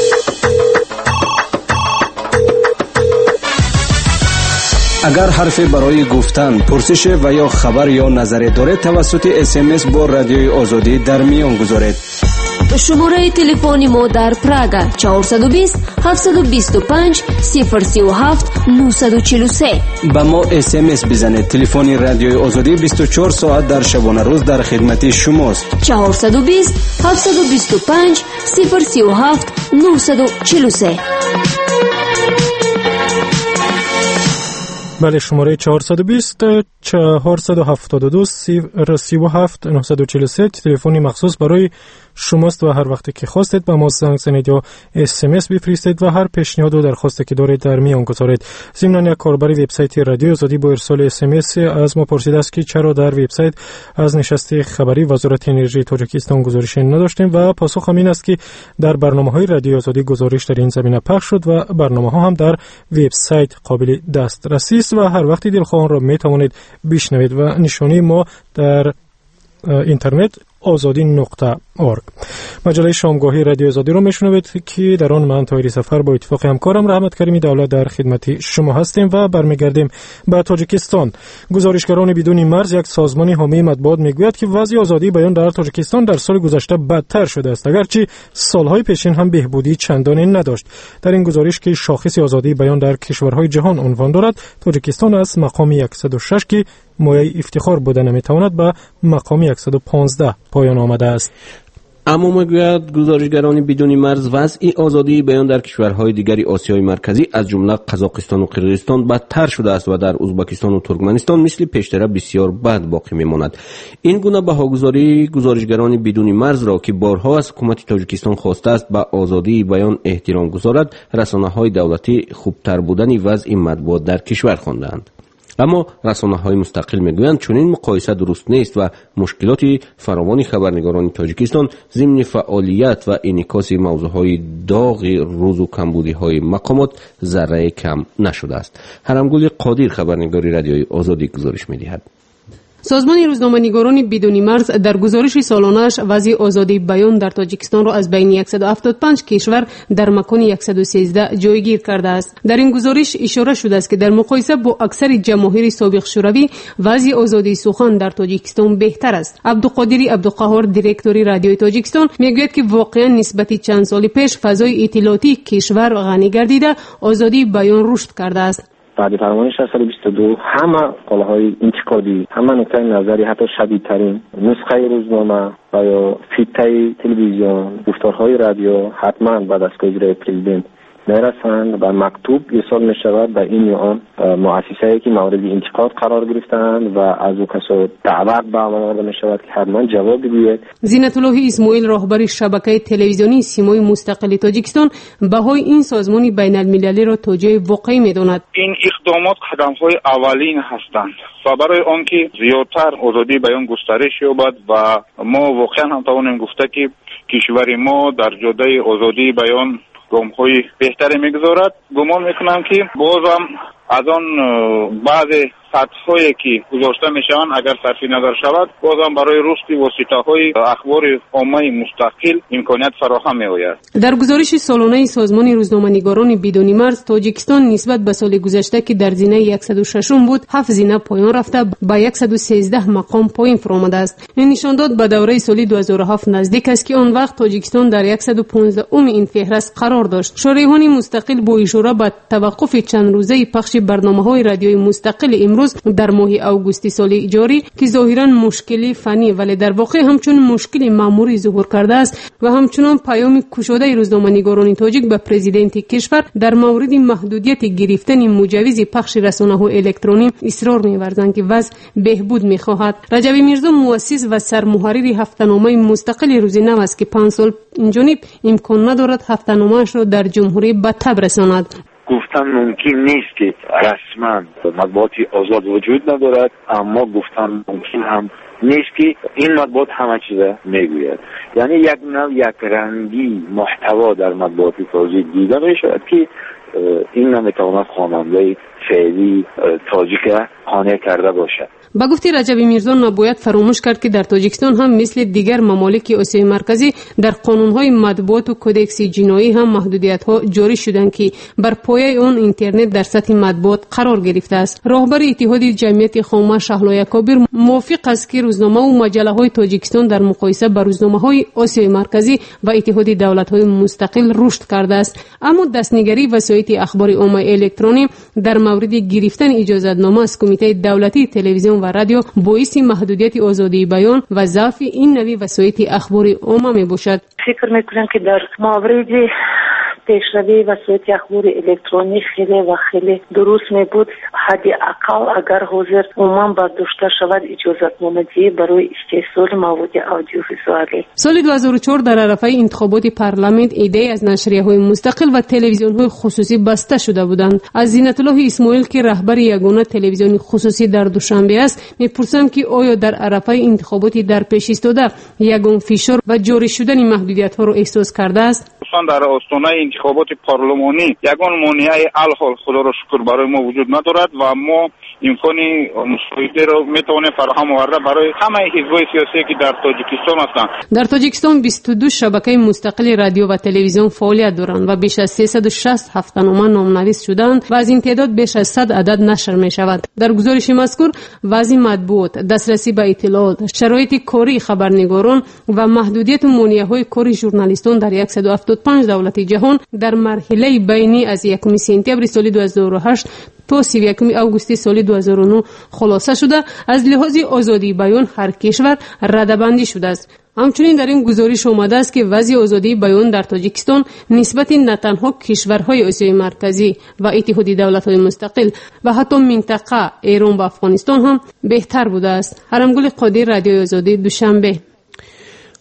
اگر حرفی برای گفتن، پرسش و یا خبر یا نظری دارید توسط اس ام اس با رادیوی آزادی در میان گذارید. شماره تلفن ما در پراگ چهارصد و بیست هفتصد و بیست و پنج صفر سی و هفت نهصد و چهل و سه. با ما اس ام اس بزنید. تلفن رادیوی آزادی بیست و چهار ساعت در شبانه روز در خدمت شماست. چهارصد و بیست هفتصد و بیست و پنج صفر سی و هفت نهصد و چهل و سه. بله، شماره چهارصد و بیست چهارصد و هفتاد و دو سی و هفت نهصد و چهل و سه تلفنی مخصوص برای شماست و هر وقتی که خواستید با ما زنگ زنید یا اس ام اس بفرستید و هر پیشنهاد و درخواستی که دارید در میان گذارید. ضمن یک کاربر وبسایت رادیو آزادی با ارسال اس ام اس از ما پرسیده است که چرا در وبسایت از نشست خبری وزارت انرژی تاجیکستان گزارش نداشتیم و پاسخ همین است که در برنامه‌های رادیو آزادی گزارش در این زمینه پخش شد و برنامه‌ها هم در وبسایت قابل دسترسی است و هر وقتی دلخواهان را میتوانید بشنوید و نشانی ما در اینترنت آزادی نقطه اورگ. مجله شامگاهی رادیو آزادی رو میشنوید که در آن من طاهری سفر با اتفاق همکارم رحمت کریمی دولت در خدمت شما هستیم و برمیگردیم به تاجیکستان. گزارشگران بدون مرز، یک سازمان حامی مطبوعات، میگوید که وضع آزادی بیان در تاجیکستان در سال گذشته بدتر شده است، اگرچه سالهای پیشین هم بهبودی چندانی نداشت. در این گزارش که شاخص آزادی بیان در کشورهای جهان عنوان دارد، تاجیکستان از مقام صد و شش که مایه افتخار بوده نمیتواند به مقام صد و پانزده پایان آمده است. اما میگوید گزارشگران بدون مرز وضع آزادی بیان در کشورهای دیگری آسیای مرکزی از جمله قزاقستان و قرقیزستان بدتر شده است و در ازبکستان و ترکمنستان مثل پیشتر بسیار بد باقی میماند. این گونه بهاگذاری گزارشگران بدون مرز را که بارها از حکومت تاجیکستان خواسته است به آزادی بیان احترام گذارد، رسانه‌های دولتی خوبتر بودن وضع مطبوعات در کشور خواندند. اما رسانه‌های مستقل میگویند چنین مقایسه درست نیست و مشکلات فراوان خبرنگاران تاجیکستان ضمن فعالیت و انعکاس موضوعهای داغ روز و کمبودی‌های مقامات ذره کم نشده است. حرمگل قادر خبرنگاری رادیوی آزادی گزارش می‌دهد. سازمان روزنامه‌نگاران بدون مرز در گزارش سالانه‌اش وضع آزادی بیان در تاجیکستان را از بین صد و هفتاد و پنج کشور در مکان صد و سیزده جایگیر کرده است. در این گزارش اشاره شده است که در مقایسه با اکثر جماهیر سابق شوروی وضع آزادی سخن در تاجیکستان بهتر است. عبدالقادر عبدالقهار دیرکتور رادیوی تاجیکستان میگوید که واقعا نسبت چند سال پیش فضای اطلاعاتی کشور غنی گردیده، آزادی بیان رشد کرده است. بعد فرمایش سال بیست و دو همه قولهای انتقادی، همه نقطه نظری حتی شدیدترین نسخه روزنامه و یا فیلتر تلویزیون، گفتارهای رادیو حتما بعد از اجرای پرزیدنت میرسند و مکتوب ارسال می شود به این یا آن مؤسسه‌ای که مورد انتقاد قرار گرفتند و از او کسا دعوت به عمل آورده می شود که حتما جواب بگوید. زینت الله اسماعیل راهبر شبکه تلویزیونی سیمای مستقل تاجیکستان بهای این سازمان بین المللی را توجیه واقعی می داند. این اقدامات قدم‌های اولین هستند و برای آنکه زیادتر آزادی بیان گسترش یابد و ما واقعا هم توانیم گفته که کشور ما در جاده آزادی بیان گام‌های بهتری می‌گذارد. گمان می‌کنم که بازم از آن بعض سطح‌هایی که گذاشته می‌شوند اگر صرفی نظر شود، بازم برای رشد واسطه‌های اخبار عامه مستقل امکانیت فراهم می‌آید. در گزارش سالانه سازمان روزنامه‌نگاران بدون مرز تاجیکستان نسبت به سال گذشته که در زینه صد و شش بود، هفت زینه پایان رفته به صد و سیزده مقام پایین فرآمده است. این نشان داد به دوره سال دو هزار و هفت نزدیک است که آن وقت تاجیکستان در صد و پانزده ام این فهرست قرار داشت. شارحان مستقل با اشاره به توقف چند روزه پخش برنامه‌های رادیویی مستقل امروز در ماه آگوست سال جاری که ظاهراً مشکلی فنی ولی در واقع همچون مشکلی ماموری ظهور کرده است و همچنان پیام کشاده روزنامه‌نگاران تاجیک به پرزیدنت کشور در مورد محدودیت گرفتن مجوز پخش رسانه‌های الکترونی اصرار می‌ورزند که وضع بهبود می‌خواهد. رجب میرزا مؤسس و سرمحرر هفته‌نامه مستقل روزنامه است که پنج سال اینجانب امکان ندارد هفته‌نامه‌اش را در جمهوری به تب رساند. گفتن ممکن نیست که رسما مطبوعات آزاد وجود ندارد، اما گفتن ممکن هم نیست که این مطبوعات همه چیز میگوید. یعنی یک نوع یک رنگی محتوا در مطبوعات تاجیک دیده میشود که این نمیتواند خواننده فعلی تاجیک قانع کرده باشد. با گفته رجب میرزا نباید فراموش کرد که در تاجیکستان هم مثل دیگر ممالک آسیای مرکزی در قانون‌های مطبوعات و کدکس جنایی هم محدودیت‌ها جاری شدند که بر پایه آن اینترنت در سطح مطبوعات قرار گرفته است. راهبر اتحاد جمعیت خامه شهلا کابر موافق است که روزنامه و مجله‌های تاجیکستان در مقایسه با روزنامه‌های آسیای مرکزی و اتحاد دولت‌های مستقل رشد کرده است، اما دستنگری وسایط اخبار عامه الکترونی در مورد گرفتن اجازه‌نامه از کمیته دولتی تلویزیون و رادیو باعث محدودیت آزادی بیان و ضعف این نوع وسایط اخبار عامه می باشد. فکر میکنم که در مورد پیشروی وسایط اخبار الکترونیک خیلی و خیلی درست می بود. حداقل اگر حاضر عموما برداشته شود اجازه‌نامه برای استحصال مواد آدیوویزوالی. سال دو هزار و چهار در عرفه انتخابات پارلمان ایده از نشریه‌های مستقل و تلویزیون‌های خصوصی بسته شده بودند. از زینت الله اسماعیل که رهبر یگانه تلویزیون خصوصی در دوشنبه است میپرسم که آیا در عرفه انتخابات در پیش ایستاده یگان فشار و جاری شدن محدودیت‌ها را احساس کرده است؟ در آستانه انتخابات پارلمانی یگان مانعی الحال خدا را شکر برای ما وجود ندارد و ما امکانی مساعده را میتوانیم فراهم آورده برای همه حزب‌های سیاسی که در تاجیکستان هستند. در تاجیکستان بیست و دو شبکه مستقل رادیو و تلویزیون فعالیت دارند و بیش از سیصد و شصت هفته‌نامه نامنویس شدند و از این تعداد بیش از صد عدد نشر می شود. در گزارش مذکور وضع مطبوعات، دسترسی به اطلاعات، شرایط کاری خبرنگاران و محدودیت و مانع‌های کاری ژورنالیستان در صد و هفتاد و پنج دولت جهان در مرحله بینی از یکم سپتامبر سال دو هزار و هشت تا سی و یکم آگوست سال دو هزار و نه خلاصه شده از لحاظ آزادی بیان هر کشور رده‌بندی شده است. همچنین در این گزارش آمده است که وضع آزادی بیان در تاجیکستان نسبت نه تنها کشورهای آسیای مرکزی و اتحاد دولت‌های مستقل و حتی منطقه ایران و افغانستان هم بهتر بوده است. حرمگل قادر رادیوی آزادی دوشنبه.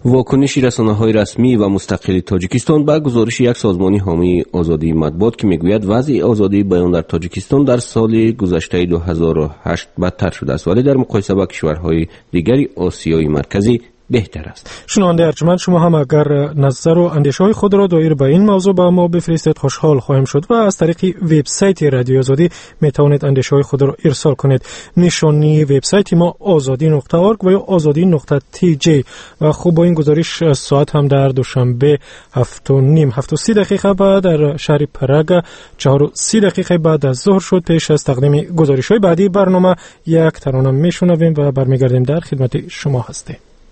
واکنش رسانه‌های رسمی و مستقل تاجیکستان به گزارش یک سازمان حامی آزادی مطبوعات که میگوید وضع آزادی بیان در تاجیکستان در سال گذشته دو هزار و هشت بدتر شده است، ولی در مقایسه با کشورهای دیگری آسیای مرکزی بهتر است. شنونده ارجمند، شما هم اگر نظر و اندیشه های خود را دایر به این موضوع با ما بفرستید خوشحال خواهیم شد و از طریق وبسایت رادیو آزادی می توانید اندیشه های خود را ارسال کنید. نشانی وبسایت ما آزادی نقطه اورگ و یا آزادی نقطه تی جی. و خب با این گزارش ساعت هم در دوشنبه هفت و نیم هفت و سی دقیقه بعد در شهر پراگ چهار و سی دقیقه بعد از ظهر شد. پیش از تقدیم گزارش های بعدی برنامه یک ترانه میشنویم و برمیگردیم در خدمت شما هستیم.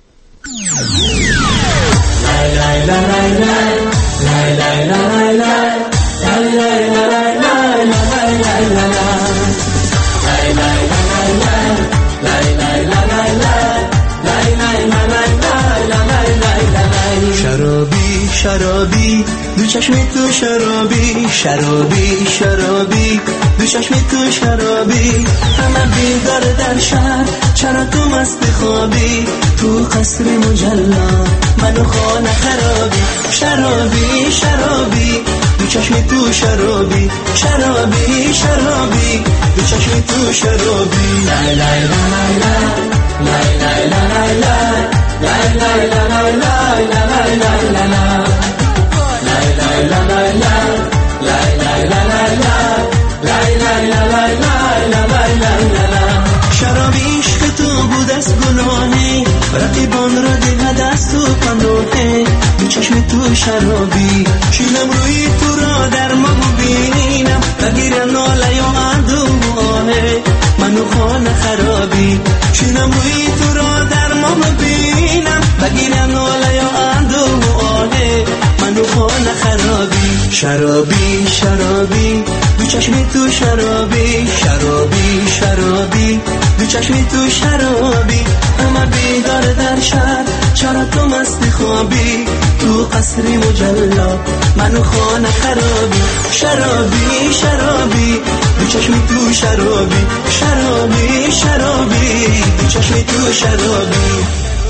شرابی شرابی دو چشم تو شرابی شرابی شرابی دو چشم تو شرابی همه بیدار در شهر چرا تو مست خوابی تو قصر مجلا منو خانه خرابی شرابی شرابی دو چشم تو شرابی شرابی شرابی دو چشم تو شرابی لای لای لای لای لای لای لای لای لای لای شرابی عشق تو بود از گناهی رقیبان را دیده دست و پناهه دو چشم تو شرابی چینم روی تو را در ما ببینم بگیرم ناله یا اندو آهه منو خانه خرابی چینم روی تو را در ما ببینم بگیرم ناله یا اندو آهه منو خانه خرابی شرابی شرابی دو چشم تو شرابی شرابی شرابی دو چشم تو شرابی اما بیدار در شهر چرا تو مست خوابی تو قصر مجلا منو خانه خرابی شرابی شرابی دو چشم تو شرابی شرابی شرابی دو چشم تو شرابی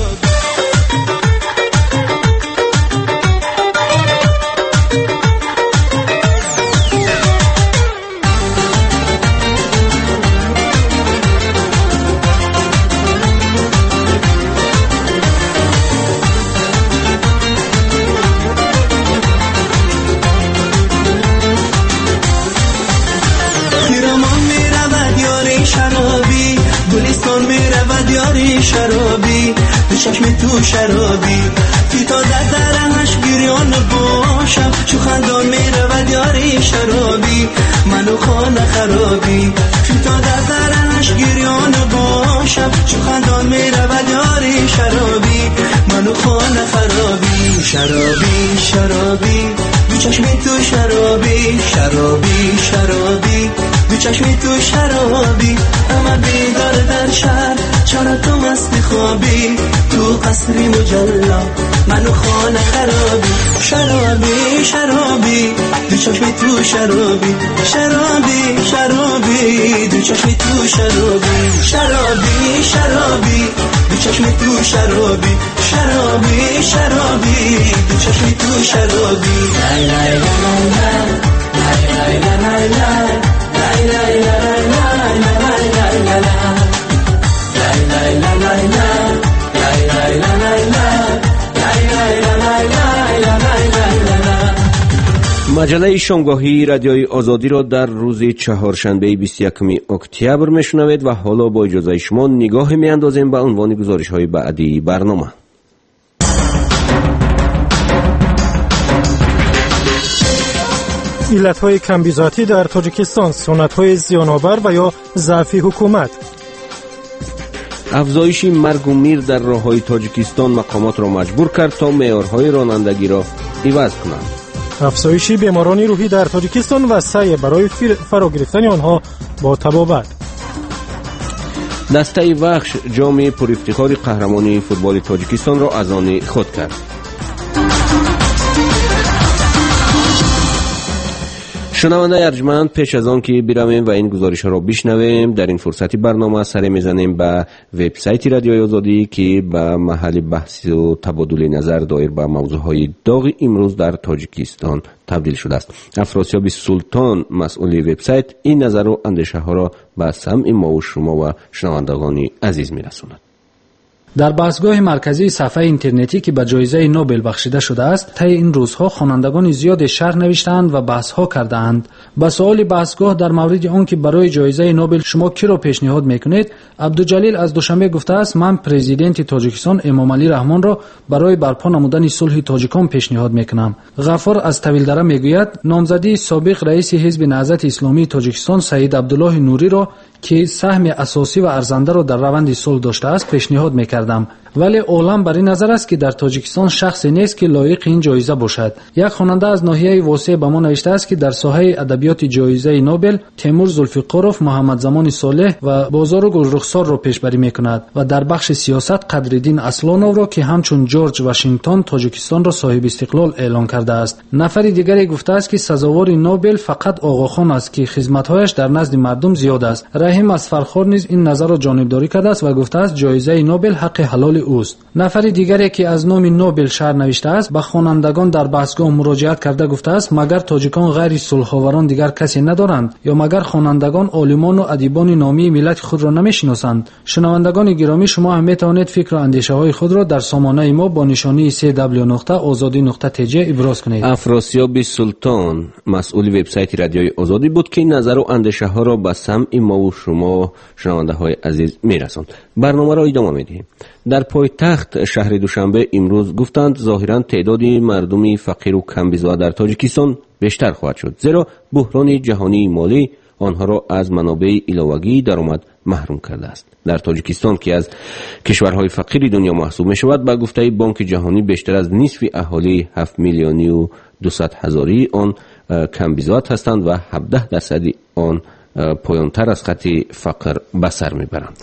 شرابی دو چشم تو شرابی فی تا در درمش گریان باشم چو خندان میره و دیاری شرابی منو خانه خرابی فی تا در درمش گریان باشم چو خندان میره و دیاری شرابی منو خانه خرابی شرابی شرابی دو چشم تو شرابی شرابی شرابی دو چشم تو شرابی اما بیدار در شهر چرا تو مست خوابی تو قصر مجلا منو خانه خرابی شرابی شرابی دو چشم تو شرابی شرابی شرابی دو چشم تو شرابی شرابی شرابی دو چشم تو شرابی شرابی شرابی دو چشم تو شرابی لای لای لای لای لای لای لای مجله شامگاهی رادیوی آزادی را در روز چهارشنبه بیست و یکم اکتبر میشنوید و حالا با اجازه شما نگاه میاندازیم به عنوان گزارش های بعدی برنامه. علت‌های کمبیزاتی در تاجیکستان، سنت‌های زیان‌آور و یا ضعف حکومت. افزایش مرگ و میر در راه‌های تاجیکستان مقامات را مجبور کرد تا معیارهای رانندگی را عوض کنند. افزایش بیماران روحی در تاجیکستان و سعی برای فرا گرفتن آنها با تبابت. دسته وخش جام پرافتخار قهرمانی فوتبال تاجیکستان را از آن خود کرد. شنونده ارجمند، پیش از آن که برویم و این گزارش ها را بشنویم، در این فرصتی برنامه سر میزنیم به وبسایت رادیوی آزادی که به محل بحث و تبادل نظر دایر به موضوع های داغ امروز در تاجیکستان تبدیل شده است. افراسیاب سلطان مسئول وبسایت این نظر و اندیشه ها را به سمع ما و شما و شنوندگان عزیز میرساند. در بحثگاه مرکزی صفحه اینترنتی که به جایزه نوبل بخشیده شده است، طی این روزها خوانندگان زیاد شرح نوشتند و بحث‌ها کردند. با سوال بحثگاه در مورد آن که برای جایزه نوبل شما کی را پیشنهاد میکنید، عبدالجلیل از دوشنبه گفته است من پرزیدنت تاجیکستان امامعلی رحمان را برای برپا نمودن صلح تاجیکان پیشنهاد میکنم. غفار از طویلدره میگوید نامزدی سابق رئیس حزب نهضت اسلامی تاجیکستان سعید عبدالله نوری را که سهم اساسی و ارزنده را در روند صلح داشته است پیشنهاد میکردم، ولی عالم بر این نظر است که در تاجیکستان شخصی نیست که لایق این جایزه باشد. یک خواننده از ناحیه واسع به ما نوشته است که در ساحه ادبیات جایزه نوبل تیمور زلفقاروف، محمد زمان صالح و بازار گلرخسار را پیشبری میکند و در بخش سیاست قدرالدین اصلانov را که همچون جورج واشنگتن تاجیکستان را صاحب استقلال اعلان کرده است. نفر دیگری گفته است که سزاوار نوبل فقط آقاخان است که خدمت‌هایش در نزد مردم زیاد است. رحیم از فرخار نیز این نظر را جانبداری کرده است و گفته است جایزه نوبل حق حلال اوست. نفر دیگری که از نام نوبل شعر نوشته است به خوانندگان در بحثگاه مراجعت کرده گفته است مگر تاجیکان غیر صلح‌آوران دیگر کسی ندارند یا مگر خوانندگان عالمان و ادیبان نامی ملت خود را نمیشناسند؟ شنوندگان گرامی، شما هم میتوانید فکر و اندیشه های خود را در سامانه ما با نشانی سی دبلیو نقطه آزادی نقطه تی جی ابراز کنید. افراسیاب سلطان مسئول وبسایت رادیوی آزادی بود که نظر و اندیشه ها را به سمع ما و شما شنونده های عزیز میرساند. برنامه را ادامه میدهیم. در پایتخت شهر دوشنبه امروز گفتند ظاهرا تعداد مردم فقیر و کمبیزا در تاجیکستان بیشتر خواهد شد، زیرا بحران جهانی مالی آنها را از منابع علاوگی درآمد محروم کرده است. در تاجیکستان که از کشورهای فقیر دنیا محسوب می شود، با گفته بانک جهانی بیشتر از نصف اهالی هفت میلیونی و دویست هزاری آن کمبیزات هستند و هفده درصدی آن پایانتر از خط فقر به سر میبرند.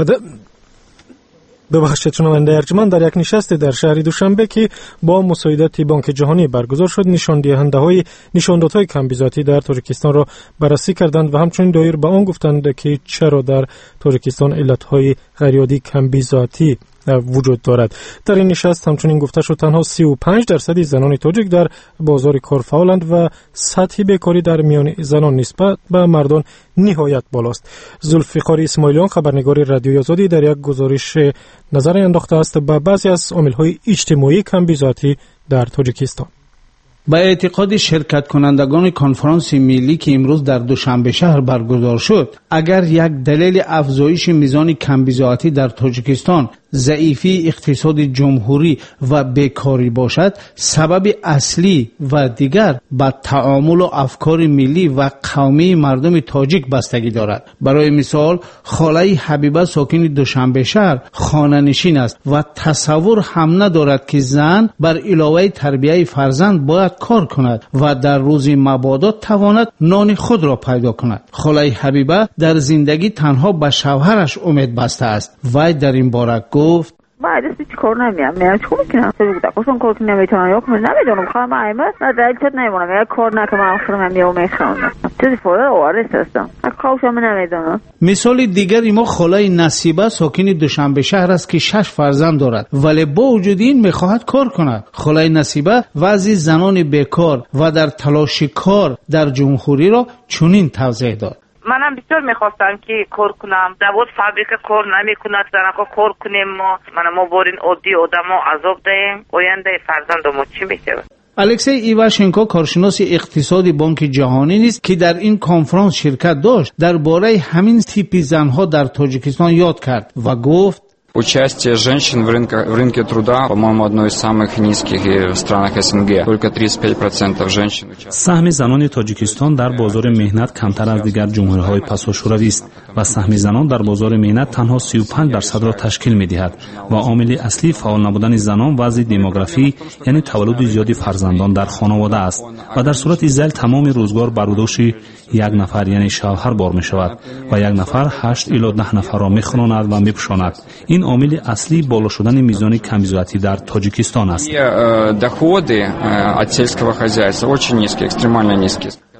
ببخشید شنونده ارجمند، در یک نشست در شهر دوشنبه که با مساعدت بانک جهانی برگزار شد، نشان دهنده های نشاندادهای کمبیزاتی در تاجیکستان را بررسی کردند و همچنین دایر به آن گفتند که چرا در تاجیکستان علتهای غیرعادی کمبیزاتی وجود دارد. در این نشست همچنین گفته شد تنها سی و پنج درصد زنان تاجیک در بازار کار فعالند و سطح بیکاری در میان زنان نسبت به مردان نهایت بالاست. ذوالفقار اسماعیلیان، خبرنگار رادیوی آزادی، در یک گزارش نظر انداخته است به بعضی از عامل‌های اجتماعی کمبیزاتی در تاجیکستان. با اعتقاد شرکت کنندگان کنفرانس ملی که امروز در دوشنبه شهر برگزار شد، اگر یک دلیل افزایش میزان کمبیزاتی در تاجیکستان ضعیفی اقتصاد جمهوری و بیکاری باشد، سبب اصلی و دیگر به تعامل و افکار ملی و قومی مردم تاجیک بستگی دارد. برای مثال، خاله حبیبه ساکن دوشنبه شهر خانه نشین است و تصور هم ندارد که زن بر علاوه تربیت فرزند باید کار کند و در روز مبادا تواند نان خود را پیدا کند. خاله حبیبه در زندگی تنها به شوهرش امید بسته است. وی در این باره گفت بعد از هیچ کار نمیام میام چیکار میکنم تو بگو کارشون کار کنم نمیتونم یا کنم نمیدونم خواهم ایمه نه دلت نمیمونم یا کار نکنم آخر هم یا میخوام چیزی فورا وارث هستم کارشون نمیدونم. مثال دیگری ما خاله نصیبه ساکن دوشنبه شهر است که شش فرزند دارد ولی با وجود این میخواهد کار کند. خاله نصیبه وضع زنان بیکار و در تلاش کار در جمهوری را چنین توضیح داد. منم بسیار میخواستم که کار کنم، دبود فابریکه کار نمیکند، زنکا کار کنیم، ما منم ما بارین عادی آدمو عذاب دهیم، آینده فرزندمو چی میشه؟ الکسی ایواشنکو، کارشناس اقتصادی بانک جهانی نیست که در این کنفرانس شرکت داشت، درباره همین تیپ زنها در تاجیکستان یاد کرد و گفت Участие женщин в рынке, в рынке труда, по-моему, одно из самых низких в странах СНГ. Только тридцать пять процентов женщин участвуют. سهم زنان تاجیکستان در بازار مهنت کمتر از دیگر جمهوری‌های پساشوروی است و سهم زنان در بازار مهنت تنها سی و پنج درصد را تشکیل می‌دهد و عامل اصلی فعال نبودن زنان وضع دموگرافی یعنی تولد زیادی فرزندان در خانواده است و در صورت ازل تمام روزگار بر دوش یک نفر یعنی شوهر بار می‌شود و یک نفر هشت الی ده نفر را می‌خواند و می‌پوشاند. این عامل اصلی بالا شدن میزان کمبیزاتی در تاجیکستان است. Доходы от сельского хозяйства очень низкие, экстремально низкие.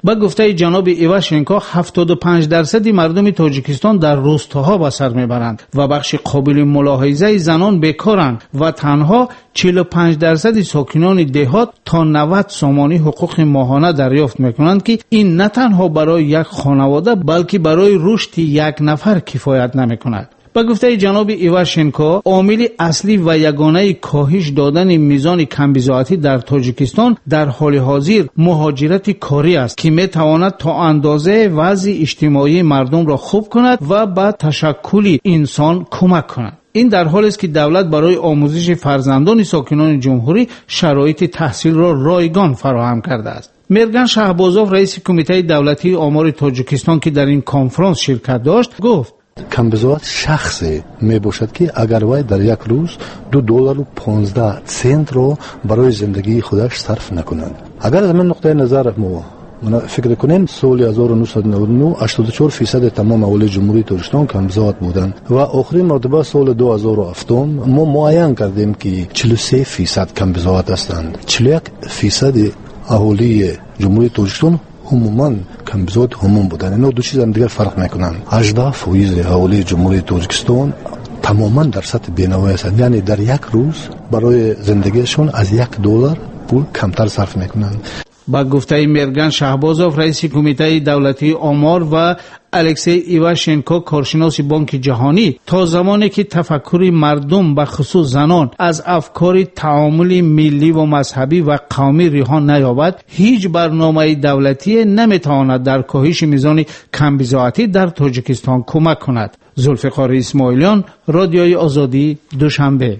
با گفته جناب ایواشنکو هفتاد و پنج درصد مردم تاجیکستان در روستاها به سر میبرند و بخش قابل ملاحظه زنان بیکارند و تنها چهل و پنج درصد ساکنان دهات تا نود سامانی حقوق ماهانه دریافت میکنند که این نه تنها برای یک خانواده بلکه برای رشد یک نفر کفایت نمیکند. با گفته جناب ایواشنکو عامل اصلی و یگانه کاهش دادن میزان کمبزاعتی در تاجیکستان در حال حاضر مهاجرت کاری است که میتواند تا اندازه وضع اجتماعی مردم را خوب کند و به تشکل انسان کمک کند. این در حالی است که دولت برای آموزش فرزندان ساکنان جمهوری شرایط تحصیل را رایگان فراهم کرده است. مرگن شهبازوف رئیس کمیته دولتی آمار تاجیکستان که در این کنفرانس شرکت داشت گفت کمبزاعت شخصی می باشد که اگر وای در یک روز دو دلار و پانزده سنت رو برای زندگی خودش صرف نکنند. اگر از من نقطه نظر ما من فکر کنیم سال هزار و نهصد و نود و نه هشتاد و چهار درصد تمام اهالی جمهوری تاجیکستان کمبزاعت بودند و آخرین مرتبه سال دو هزار و هفت ما معین کردیم که چهل و سه درصد کمبزاعت هستند. چهل و یک درصد اهالی جمهوری تاجیکستان عموما کمبزاعت همون بودن. اینا دو چیز هم دیگر فرق میکنن. هجده فیصد اهالی جمهوری تاجیکستان تماما در سطح بینوایی هستند، یعنی در یک روز برای زندگیشون از یک دلار پول کمتر صرف میکنن. با گفته مرگن شهبازوف رئیس کمیته دولتی آمار و الکسی ایواشنکو کارشناس بانک جهانی تا زمانی که تفکر مردم به خصوص زنان از افکار تعامل ملی و مذهبی و قومی ریحان نیابد هیچ برنامه دولتی نمیتواند در کاهش میزان کمبزاعتی در تاجیکستان کمک کند. ذوالفقار اسماعیلیان، رادیوی آزادی، دوشنبه.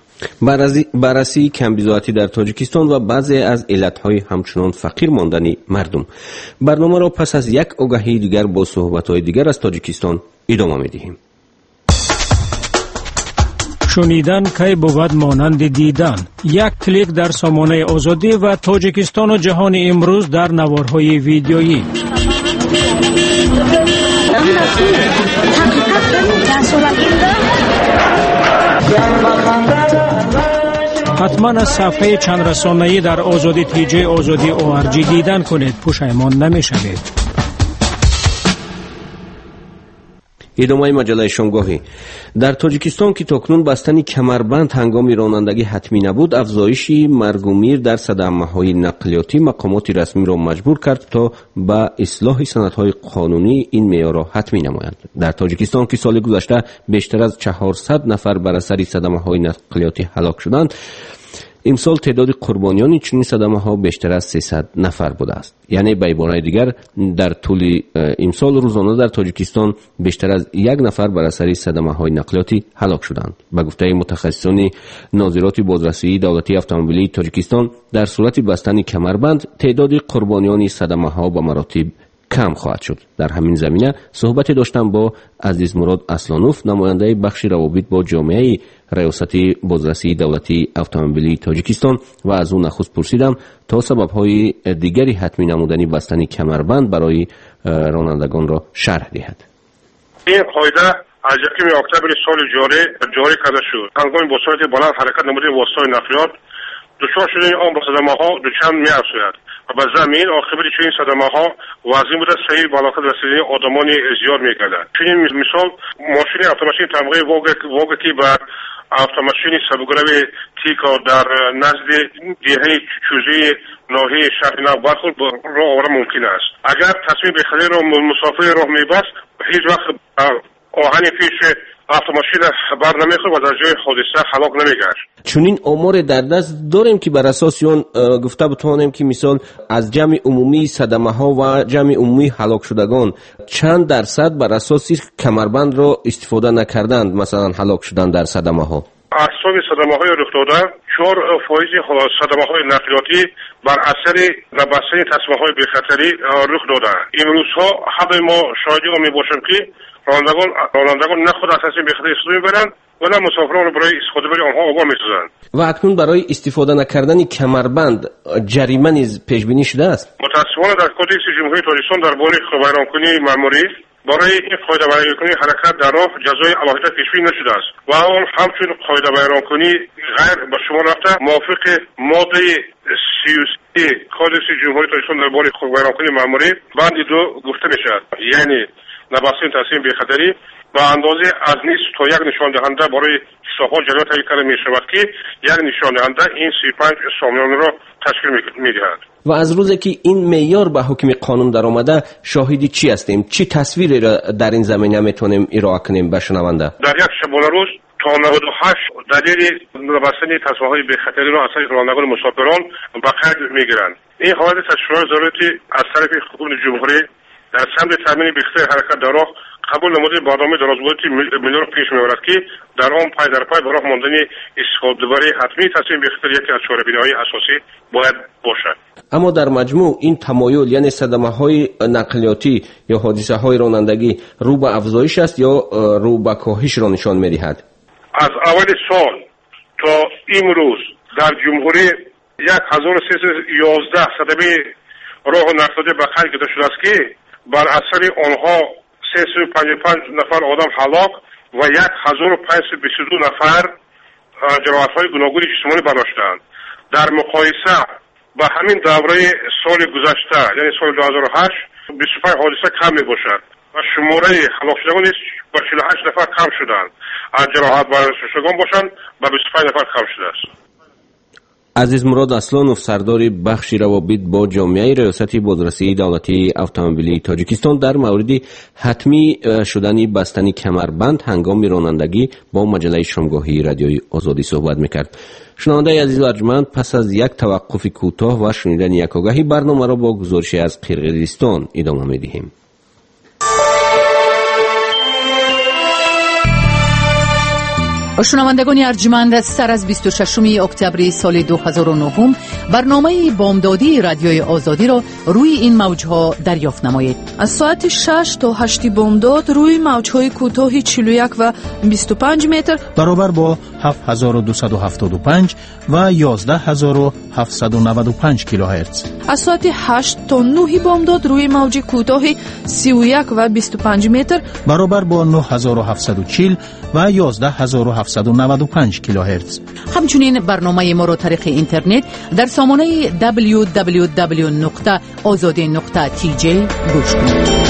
بررسی کمبزاعتی در تاجیکستان و بعضی از علتهای همچنان فقیر ماندن مردم. برنامه را پس از یک آگهی دیگر با صحبت‌های دیگر از تاجیکستان ادامه می‌دهیم. شنیدن کی بود مانند دیدن. یک کلیک در سامانه آزادی و تاجیکستان و جهان امروز در نوارهای ویدیویی. حتما از صفحه چند رسانه‌ای در آزادی تیجی آزادی او ار جی دیدن کنید، پشیمان نمی‌شوید. ادامه مجله شامگاهی. در تاجیکستان که تاکنون بستن کمربند هنگام رانندگی حتمی نبود، افزایش مرگ و میر در صدمه‌های نقلیاتی مقامات رسمی را مجبور کرد تا به اصلاح سندهای قانونی این معیار را حتمی نمایند. در تاجیکستان که سال گذشته بیشتر از چهارصد نفر بر اثر صدمه‌های نقلیاتی هلاک شدند، امسال تعداد قربانیان چنین صدمه‌ها بیشتر از سیصد نفر بوده است. یعنی به عبارت دیگر در طول امسال روزانه در تاجیکستان بیشتر از یک نفر بر اثر صدمه‌های نقلیاتی هلاک شدند. به گفته متخصصان ناظرات بازرسی دولتی اتومبیلی تاجیکستان، در صورت بستن کمربند تعداد قربانیان صدمه‌ها به مراتب کم خواهد شد. در همین زمینه صحبت داشتم با عزیز مراد اصلانوف، نماینده بخش روابط با جامعه ریاست بازرسی دولتی اتومبیلی تاجیکستان، و از او نخست پرسیدم تا سبب‌های دیگری حتمی نمودنی بستن کمربند برای رانندگان را شرح دهد. این قاعده از یکم اکتبر سال جاری جاری کرده شد. هنگام با سرعت بلند حرکت نموده واسطه نقلیات دچار شدن آن با صدمه‌ها دوچند می‌افزاید و به زمین عاقبت چنین صدمه‌ها وزن بوده صحیح بالاخره رسیدن آدمانی زیاد می‌گردد. چنین مثال ماشین اتومبیل تمغه واگ که بر اتومبیل سبک‌روی تیکا در نزد دیهه چوزی ناحیه شهر نو برخورد را آورده ممکن است. اگر تصمیم به خلیر را مسافر راه می‌بست هیچ وقت آهن پیش اتومبیل بر نمیخورد و در جای حادثه هلاک نمیگشت. چنین آمار در دست داریم که بر اساس آن گفته بتوانیم که مثال از جمع عمومی صدمه ها و جمع عمومی هلاک شدگان چند درصد بر اساس کمربند را استفاده نکردند مثلا هلاک شدند در صدمه ها. اعصاب صدمه های رخ داده چهار فایز صدمه های نقلیاتی بر اثر نبستن تصمیم های بی‌خطری رخ داده. امروز ها همه ما شاهدی می باشیم که رانندگان رانندگان نه خود اساسی بی‌خطری استفاده می‌برند و نه مسافران را برای استفاده بر آنها آگاه می‌سازند. و اکنون برای استفاده نکردن کمربند جریمه نیز پیش بینی شده است. متأسفانه در کدکس جمهوری تاجیکستان درباره خبررسانی مأموری برای این قاعده بیان‌کنی حرکت در راه جزای علاوه پیش بینی نشده است و آن همچون قاعده بیان‌کنی غیر به شما رفته موافق ماده سی و سه این کادسی جمهوری تاجیکستان درباره ویرانکنی معمولی بند دو گفته میشد، یعنی نبستن تصمیم بی خطری با اندازه از نیست تا یک نشان دهنده برای ساحات جریان تعیین کرده می شود که یک نشان دهنده این سی و پنج سامیان را تشکیل می دهد. و از روزی که این معیار به حکم قانون در آمده شاهدی چی هستیم؟ چی تصویری را در این زمینه میتونیم ارائه کنیم به شنونده؟ در یک شبانه روز تا نود و هشت دلیل نبستن تصمیم‌های بی خطری را از طریق رانندگان مسافران به قید میگیرند. این حالت تشریف‌های ضرورتی از طرف حکومت جمهوری در سمت تامین بهتر حرکت در راه قبول نموده برنامه درازمدتی ملی را پیش می‌برد که در آن پای در پای به راه ماندن استفاده برای حتمی تصمیم بهتر یکی از چاره‌بینی‌های اساسی باید باشد. اما در مجموع این تمایل یعنی صدمه‌های نقلیاتی یا حادثه‌های رانندگی رو به افزایش است یا رو به کاهش را نشان می‌دهد؟ از اول سال تا امروز در جمهوری یک هزار و سیصد و یازده صدمه راه نقلیاتی به قید گرفته شده است که بر اثر آنها سیصد و پنجاه و پنج نفر آدم هلاک و یک هزار و پانصد و بیست و دو نفر جراحت‌های گوناگون جسمانی برداشتند. در مقایسه با همین دوره سال گذشته یعنی سال دو هزار و هشت بیست و پنج حادثه کم میباشد و شماره هلاک شدگان نیز با چهل و هشت نفر کم شدند. از جراحت برداشتگان باشند با بیست و پنج نفر کم شده است. عزیز مراد اسلانوف سردار بخش روابط با جامعه ریاست بازرسی دولتی اتومبیلی تاجیکستان در مورد حتمی شدن بستنی کمربند هنگام رانندگی با مجله شامگاهی رادیوی آزادی صحبت میکرد. شنونده عزیز و ارجمند، پس از یک توقف کوتاه و شنیدن یک آگهی برنامه را با گزارشی از قرقیزستان ادامه میدهیم. شنوندگان ارجمند، سر از بیست و ششم اکتبر سال دو هزار و نه برنامه بامدادی رادیوی آزادی را روی این موجها دریافت نمایید. از ساعت شش تا هشت بامداد روی موجهای کوتاه چهل و یک و بیست و پنج متر برابر با هفت هزار و دویست و هفتاد و پنج و یازده هزار و هفتصد و نود و پنج کیلوهرتز. از ساعت هشت تا نه بامداد روی موج کوتاه سی و یک و بیست و پنج متر برابر با نه هزار و هفتصد و چهل و یازده هزار و هفتصد و نود و پنج کیلوهرتز. همچنین برنامه ما را طریق اینترنت در سامانه دبلیو دبلیو دبلیو نقطه آزادی نقطه تی جی گوش کنید.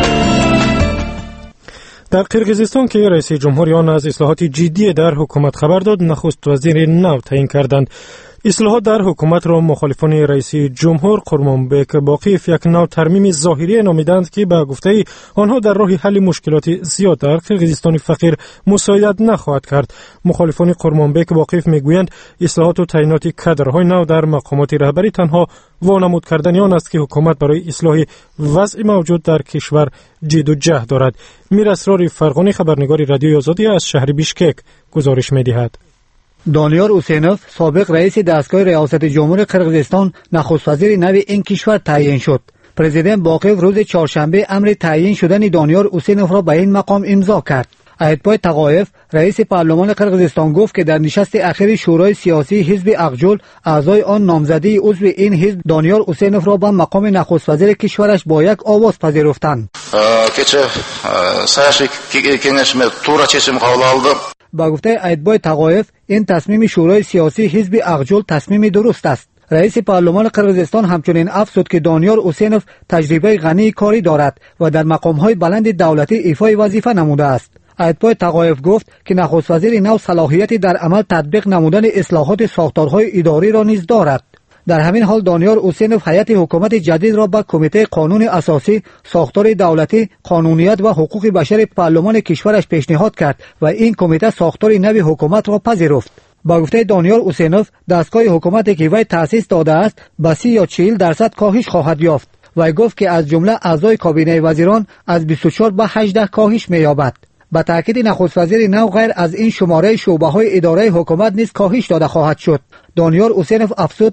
در قرقیزستان که رئیس جمهوری آن از اصلاحات جدی در حکومت خبر داد، نخست وزیر نو تعیین کردند. اصلاحات در حکومت را مخالفان رئیس جمهور قرمانبک باقیف یک نوع ترمیم ظاهری نامیدند که به گفته آنها در راه حل مشکلات زیاد در قرقیزستان فقیر مساعدت نخواهد کرد. مخالفان قرمانبک باقیف میگویند اصلاحات و تعیینات کادرهای نو در مقامات رهبری تنها وانمود کردن آن است که حکومت برای اصلاح وضع موجود در کشور جد و جهد دارد. میر اسرار فرغانی، خبرنگار رادیوی آزادی از شهر بیشکک گزارش می‌دهد. دانیار حسینوف سابق رئیس دستگاه ریاست جمهوری قرقیزستان نخست وزیر نو این کشور تعیین شد. پرزیدنت باقیف روز چهارشنبه امر تعیین شدن دانیار حسینوف را به این مقام امضا کرد. ایتپای تقایف رئیس پارلمان قرقیزستان گفت که در نشست اخیر شورای سیاسی حزب اقجل اعضای آن نامزدی عضو این حزب دانیار حسینوف را به مقام نخست وزیر کشورش با یک آواز پذیرفتند. با گفته ایتپای تقایف این تصمیم شورای سیاسی حزب اقجل تصمیم درست است. رئیس پارلمان قرقیزستان همچنین افزود که دانیار حسینوف تجربه غنی کاری دارد و در مقام‌های بلند دولتی ایفای وظیفه نموده است. ایتپای تقایف گفت که نخست وزیر نو صلاحیتی در عمل تطبیق نمودن اصلاحات ساختارهای اداری را نیز دارد. در همین حال دانیار حسینوف هیئت حکومت جدید را به کمیته قانون اساسی، ساختار دولتی، قانونیت و حقوق بشر پارلمان کشورش پیشنهاد کرد و این کمیته ساختار نو حکومت را پذیرفت. با گفته دانیار حسینوف دستگاه حکومتی که وی تأسیس داده است به سی یا چهل درصد کاهش خواهد یافت. وی گفت که از جمله اعضای کابینه وزیران از بیست و چهار به هجده کاهش می‌یابد. با تاکید نخست وزیر نو غیر از این شماره شعبه‌های اداره حکومت نیز کاهش داده خواهد شد. دانیار حسینوف افزود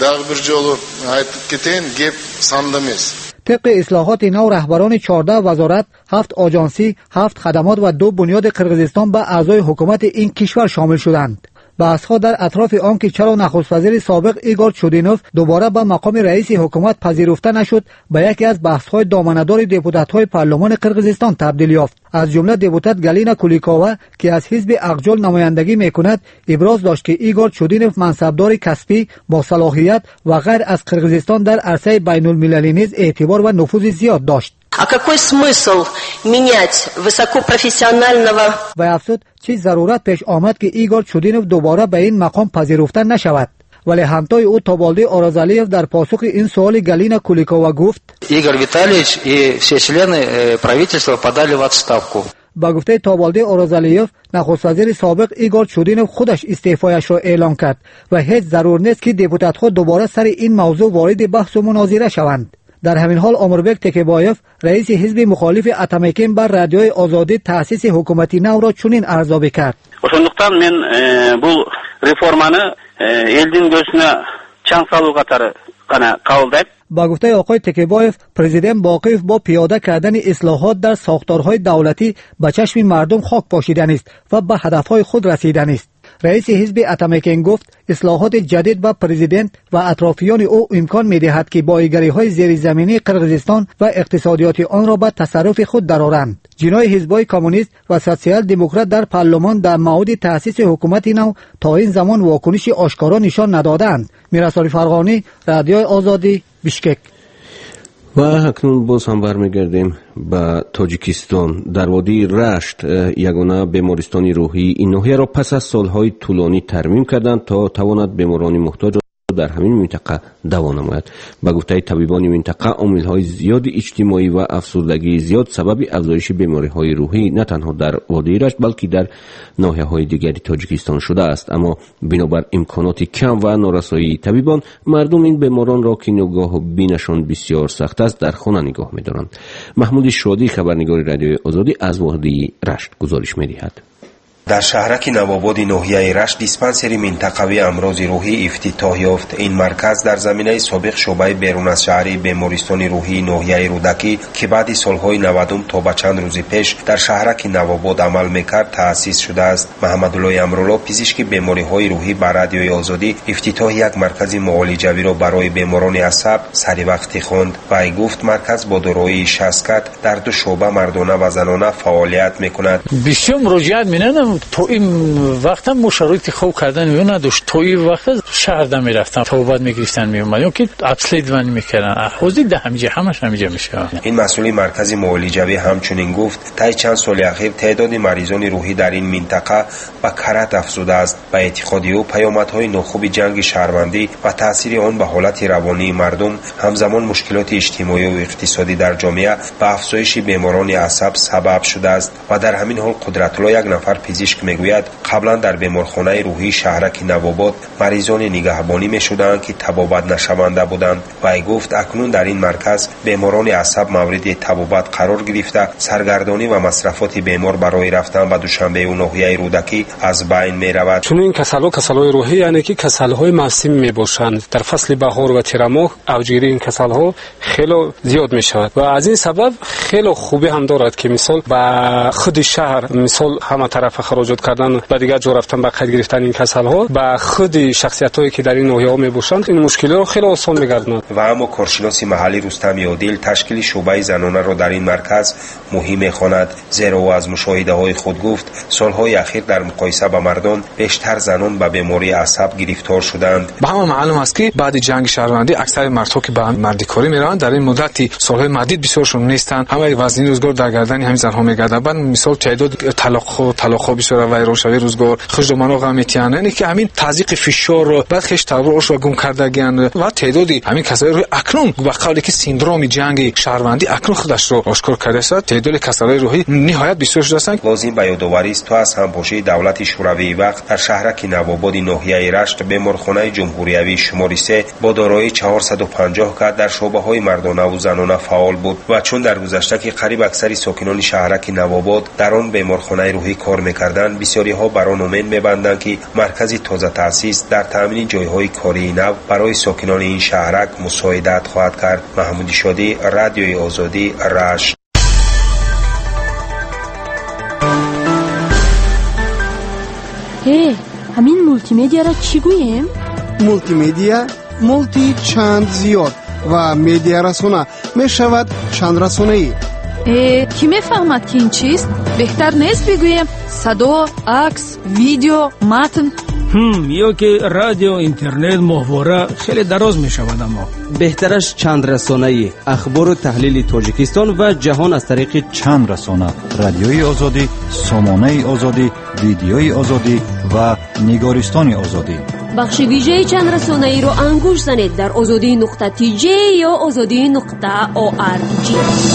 طبق اصلاحات نو رهبران چهارده وزارت، هفت آژانسی، هفت خدمات و دو بنیاد قرقیزستان به اعضای حکومت این کشور شامل شدند. بحث‌ها در اطراف آن که چرا نخست وزیر سابق ایگور چودینوف دوباره به مقام رئیس حکومت پذیرفته نشد به یکی از بحث‌های دامنه‌دار دپوتات‌های پارلمان قرقیزستان تبدیل یافت. از جمله دپوتات گالینا کولیکووا که از حزب اقجال نمایندگی می‌کند ابراز داشت که ایگور چودینوف منصبدار کسبی با صلاحیت و غیر از قرقیزستان در عرصه بین‌المللی نیز اعتبار و نفوذ زیاد داشت. А какой смысл менять высокопрофессионального و افزود چه ضرورت پیش آمد که ایگور چودینوف دوباره به این مقام پذیرفته نشود. ولی همتای او توبالدی آرازالیف در پاسخ این سوال گالینا کولیکووا گفت Игорь Витальевич и все члены правительства подали в отставку. با گفته توبالدی آرازالیف نخست وزیر سابق ایگور چودینوف خودش استعفایش را اعلام کرد و هیچ ضرور نیست که دپوتات‌ها دوباره سر این موضوع وارد بحث و مناظره شوند. در همین حال امربک تکبایف رئیس حزب مخالف اتمیکین بر رادیوی آزادی تأسیس حکومتی نو را چنین ارزیابی کرد. Ошондуктан мен бул реформаны элдин көзүнө чаң салуу катары гана кабылдайм. با گفته آقای تکبایف پرزیدنت باقیف با پیاده کردن اصلاحات در ساختارهای دولتی به چشم مردم خاک پاشیدن است و به هدفهای خود رسیدن است. رئیس حزب اتمیکین گفت اصلاحات جدید و پرزیدنت و اطرافیان او امکان می‌دهد که بایگری‌های زیرزمینی قرقیزستان و اقتصادیات آن را به تصرف خود درآورند. جناح حزب‌های کمونیست و سوسیال دموکرات در پارلمان در مورد تأسیس حکومت نو تا این زمان واکنش آشکارا نشان ندادند. میرسالی فرغانی، رادیوی آزادی، بیشکک. و اکنون باز هم برمیگردیم به تاجیکستان. در وادی رشت یگانه بیمارستان روحی این ناحیه را پس از سالهای طولانی ترمیم کردند تا تواند بیماران محتاج در همین منطقه دوا نماید. به گفته طبیبان منطقه عامل‌های زیاد اجتماعی و افسردگی زیاد سبب افزایش بیماری‌های روحی نه تنها در وادی رشت بلکه در ناحیه‌های دیگری تاجیکستان شده است. اما بنابر امکانات کم و نارسایی طبیبان مردم این بیماران را که نگاه و بینشان بسیار سخت است در خانه نگاه می‌دارند. محمود شادی خبرنگار رادیوی آزادی از وادی رشت گزارش می‌دهد. در شهرک نواباد ناحیه رشت دیسپنسری منطقوی امراض روحی افتتاح یافت. این مرکز در زمینه سابق شعبه بیرون از شهری بیمارستان روحی ناحیه رودکی که بعد سالهای نودم تا به چند روز پیش در شهرک نواباد عمل میکرد تأسیس شده است. محمدالله امرولا پزشک بیماری‌های روحی بر رادیوی آزادی افتتاح یک مرکز معالجوی را برای بیماران عصب سری وقتی خواند و ای گفت مرکز با دارایی شصت در دو شعبه مردانه و زنانه فعالیت میکند. بسیار مراجعت می‌نم تو این وقت هم شرایط خوب کردن میون نداشت. تو این وقت شهر دم میرفتم تا بعد میگرفتن میومدن که ابسلید من میکردن حوزه ده همینجا همش همینجا میشه. این مسئول مرکز معالجوی همچنین گفت طی چند سال اخیر تعداد مریضان روحی در این منطقه به کرات افزوده است. به اعتقاد او پیامدهای ناخوب جنگ شهروندی و تاثیر آن به حالت روانی مردم همزمان مشکلات اجتماعی و اقتصادی در جامعه به افزایش بیماران عصب سبب شده است و در همین حال قدرت الله یک نفر پزشک میگوید قبلا در بیمارخانه روحی شهرک نواباد مریضان نگهبانی میشدند که تبابت نشونده بودند و ای گفت اکنون در این مرکز بیماران عصب مورد تبابت قرار گرفته سرگردانی و مصرفات بیمار برای رفتن به دوشنبه و ناحیه رودکی از بین میرود. چون این کسل‌ها کسل‌های روحی یعنی که کسل‌های موسمی میباشند. در فصل بهار و تیر ماه اوجگیری این کسل‌ها خیلی زیاد میشود و از این سبب خیلی خوبی هم دارد که مثال با خود شهر مثال همه طرف خراجات کردن و دیگر جا رفتن به قید گرفتن این کسل‌ها با خود شخصیت‌هایی که در این ناحیه‌ها میباشند این مشکلات را خیلی آسان می‌گرداند. و اما کارشناس محلی رستم عادل تشکیل شعبه زنانه را در این مرکز مهم می‌خواند زیرا او از مشاهده‌های خود گفت سال‌های اخیر در مقایسه با مردان بیشتر زنان به بیماری عصب گرفتار شدند. به همه معلوم است که بعد جنگ شهروندی اکثر مردها که به مردی کاری می‌روند در این مدتی سال‌های مدید بسیارشون نیستند. همه وزنی روزگار در گردن همین زن‌ها می‌گردد. بعد مثال تعداد طلاق طلاق بسیار و روشوی روزگار خجمانو غمیتیان یعنی که همین تزریق فشار بعد خش تورش و گم کردگیان و تعدادی همین کسایی روی اکنون با قولی که سیندروم جنگ شهروندی اکنون خودش رو آشکار کرده است. تعداد کسایی روحی نهایت بسیار شده است. لازم به یادآوری است تا از همپاشی دولت شوروی وقت در شهرک نواباد ناحیه رشت بیمارخانه جمهوریوی شماره سه با دارایی چهارصد و پنجاه کادر در شعبه‌های مردانه و زنانه فعال بود و چون در گذشته که قریب اکثر ساکنان شهرک نواباد در آن بیمارخانه روحی کار می‌کردند بسیاری ها بر آن امید می‌بندند که مرکزی تازه تأسیس در تامین جایهای کاری نو برای ساکنان این شهرک مساعدت خواهد کرد. محمود شادی رادیوی آزادی رشت. هی همین مولتی میدیا را چی گوییم؟ مولتی میدیا مولتی چند زیاد و میدیا رسانه می شود چند رسانه ای. کی میفهمد که این چیست؟ بهتر نیست بگوییم صدا، عکس، ویدیو، متن؟ هم یا که رادیو، اینترنت، محتوا خیلی دراز می شود. اما بهترش چند رسانه ای، اخبار و تحلیل تاجیکستان و جهان از طریق چند رسانه، رادیوی آزادی، سامانه آزادی، ویدیوی آزادی و نگارستان آزادی. بخش ویژه چند رسانه ای رو انگوش زنید در آزادی نقطه تی جی یا آزادی نقطه او آر جی.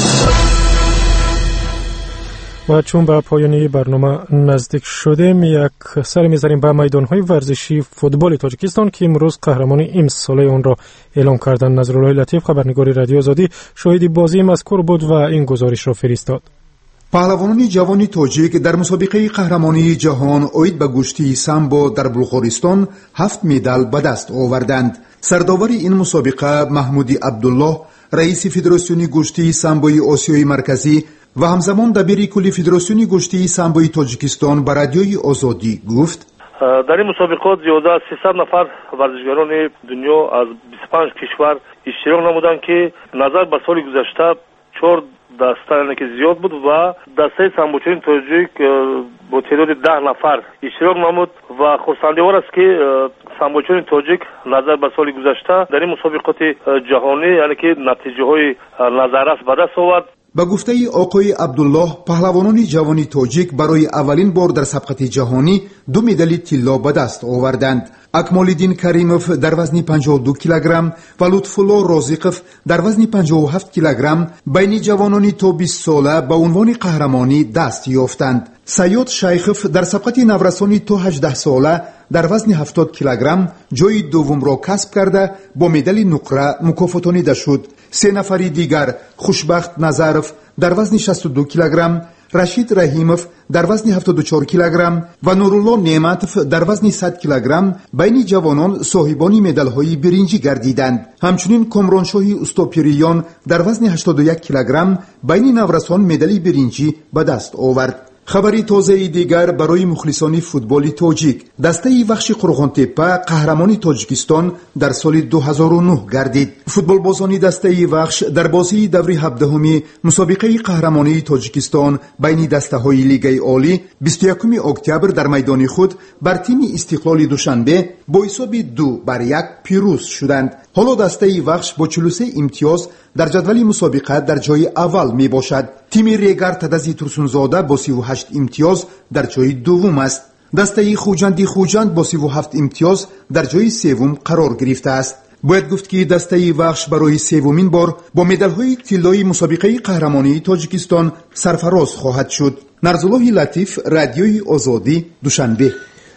و چون به پایان برنامه نزدیک شدیم، یک سر می‌زنیم به میدان‌های ورزشی فوتبال تاجیکستان که امروز قهرمان امساله آن را اعلام کردند. نظرالله لطیف، خبرنگار رادیو آزادی، شاهد بازی مذکور بود و این گزارش را فرستاد. پهلوانان جوان تاجیک در مسابقه قهرمانی جهان اوید به گشتی سامبو در بلغارستان هفت مدال به دست آوردند. سرداور این مسابقه محمودی عبدالله، رئیس فدراسیون گشتی سامبوی آسیای مرکزی و همزمان دبیر کلی فدراسیون گشتی سامبوی تاجیکستان به رادیوی آزادی گفت: در این مسابقات زیاده از سیصد نفر ورزشکاران دنیا از بیست و پنج کشور اشتراک نمودند که نظر به سال گذشته چهار دسته یعنی که زیاد بود و دسته سامبوچین تاجیک با تعداد ده نفر اشتراک نمود و خرسندوار است که سامبوچین تاجیک نظر به سال گذشته در این مسابقات جهانی یعنی که نتیجه های نظررس به دست آورد. با گفته آقای عبدالله، پهلوانان جوانی تاجیک برای اولین بار در سبقت جهانی دو مدال طلا به دست آوردند. اکمالالدین کریموف در وزن پنجاه و دو کیلوگرم و لطفالله رازقوف در وزن پنجاه و هفت کیلوگرم بین جوانان تا بیست ساله به عنوان قهرمانی دست یافتند. سیاد شیخوف در سبقت نورسانی تا هجده ساله در وزن هفتاد کیلوگرم جای دوم را کسب کرده با مدال نقره مکافاتانیده شد. سه نفری دیگر، خوشبخت نظرف در وزن شصت و دو کیلوگرم، رشید رحیموف در وزن هفتاد و چهار کیلوگرم و نورالله نعمتوف در وزن صد کیلوگرم بین جوانان صاحبان مدال‌های برنجی گردیدند. همچنین کامرانشاهی استاپیریان در وزن هشتاد و یک کیلوگرم بین نورسان مدال برنجی به دست آورد. خبری تازه دیگر برای مخلصان فوتبال تاجیک، دسته وخش قرغانتپه قهرمانی تاجیکستان در سال دو هزار و نه گردید. فوتبال بازان دسته وخش در بازی دوره هفدهم مسابقه قهرمانی تاجیکستان بین دسته های لیگ عالی بیست و یکم اکتبر در میدان خود بر تیم استقلال دوشنبه با حساب دو بر یک پیروز شدند. حالا دسته وخش با چهل و سه امتیاز در جدول مسابقه در جای اول می باشد. تیم ریگر تدزی ترسونزاده با سی و هشت امتیاز در جای دوم است. دسته خوجندی خوجند با سی و هفت امتیاز در جای سوم قرار گرفته است. باید گفت که دسته وخش برای سومین بار با مدال‌های طلایی مسابقه قهرمانی تاجیکستان سرفراز خواهد شد. نرزالله لطیف، رادیوی آزادی، دوشنبه.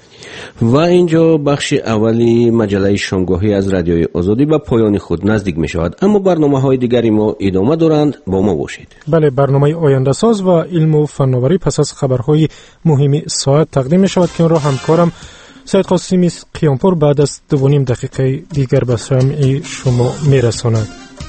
و اینجا بخش اولی مجله شامگاهی از رادیوی آزادی به پایان خود نزدیک می شود، اما برنامه های دیگری ما ادامه دارند. با ما باشید. بله، برنامه آینده ساز و علم و فناوری پس از خبرهای مهم ساعت تقدیم می شود که اون را همکارم سید قاسمی قیامپور بعد از دو و نیم دقیقه دیگر به سمع شما می رساند.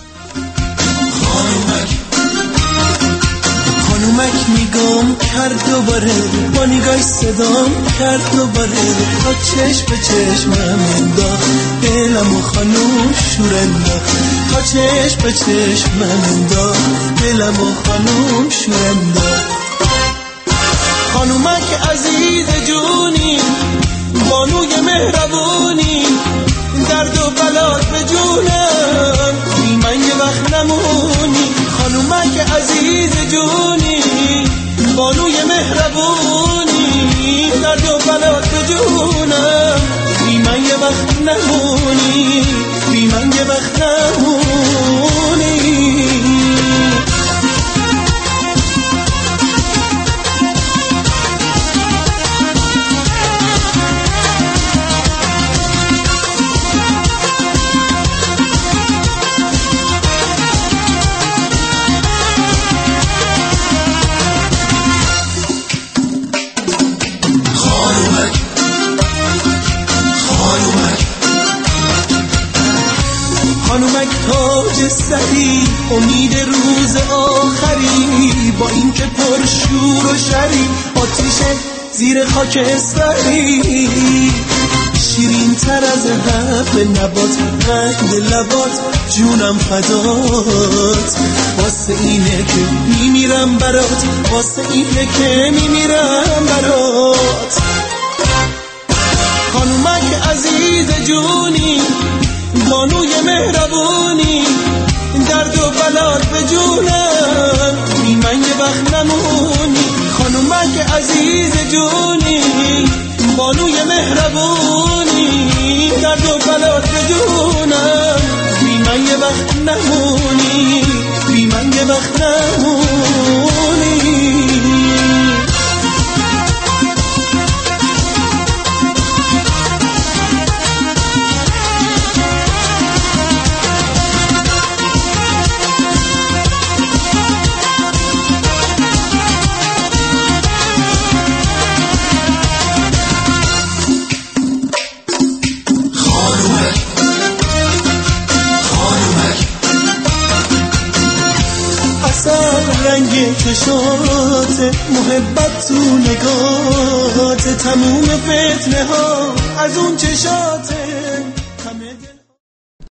خانومک نگام کرد دوباره، با نگاه صدام کرد دوباره، تا چشم به چشمم انداخت دلم و خانوم شور انداخت، تا چشم به چشمم انداخت دلم و خانوم شور انداخت. خانومک عزیز جونی، بانوی مهربونی، درد و بلات به جونم بی من یه وقت نمونی. خانومک عزیز جونی، بانوی مهربونی، درد و بلات به جونم بی من یه وقت نمونی، بی من یه وقت نمونی. خانومک تاج سری، امید روز آخری، با این که پر شور و شری، آتیش زیر خاکستری، شیرین تر از حب نبات، قند لبات جونم فدات، واسه اینه که میمیرم برات، واسه اینه که میمیرم برات. خانومک عزیز جونی، بانوی مهربونی، درد و بلات به جونم، بی من یه وقت نمونی. خانومک عزیز جونی، بانوی مهربونی، درد و بلات به جونم، بی من یه وقت نمونی، بی من یه وقت نمونی. رنگ چشات، محبت تو نگات، تموم فتنه ها از اون چشات.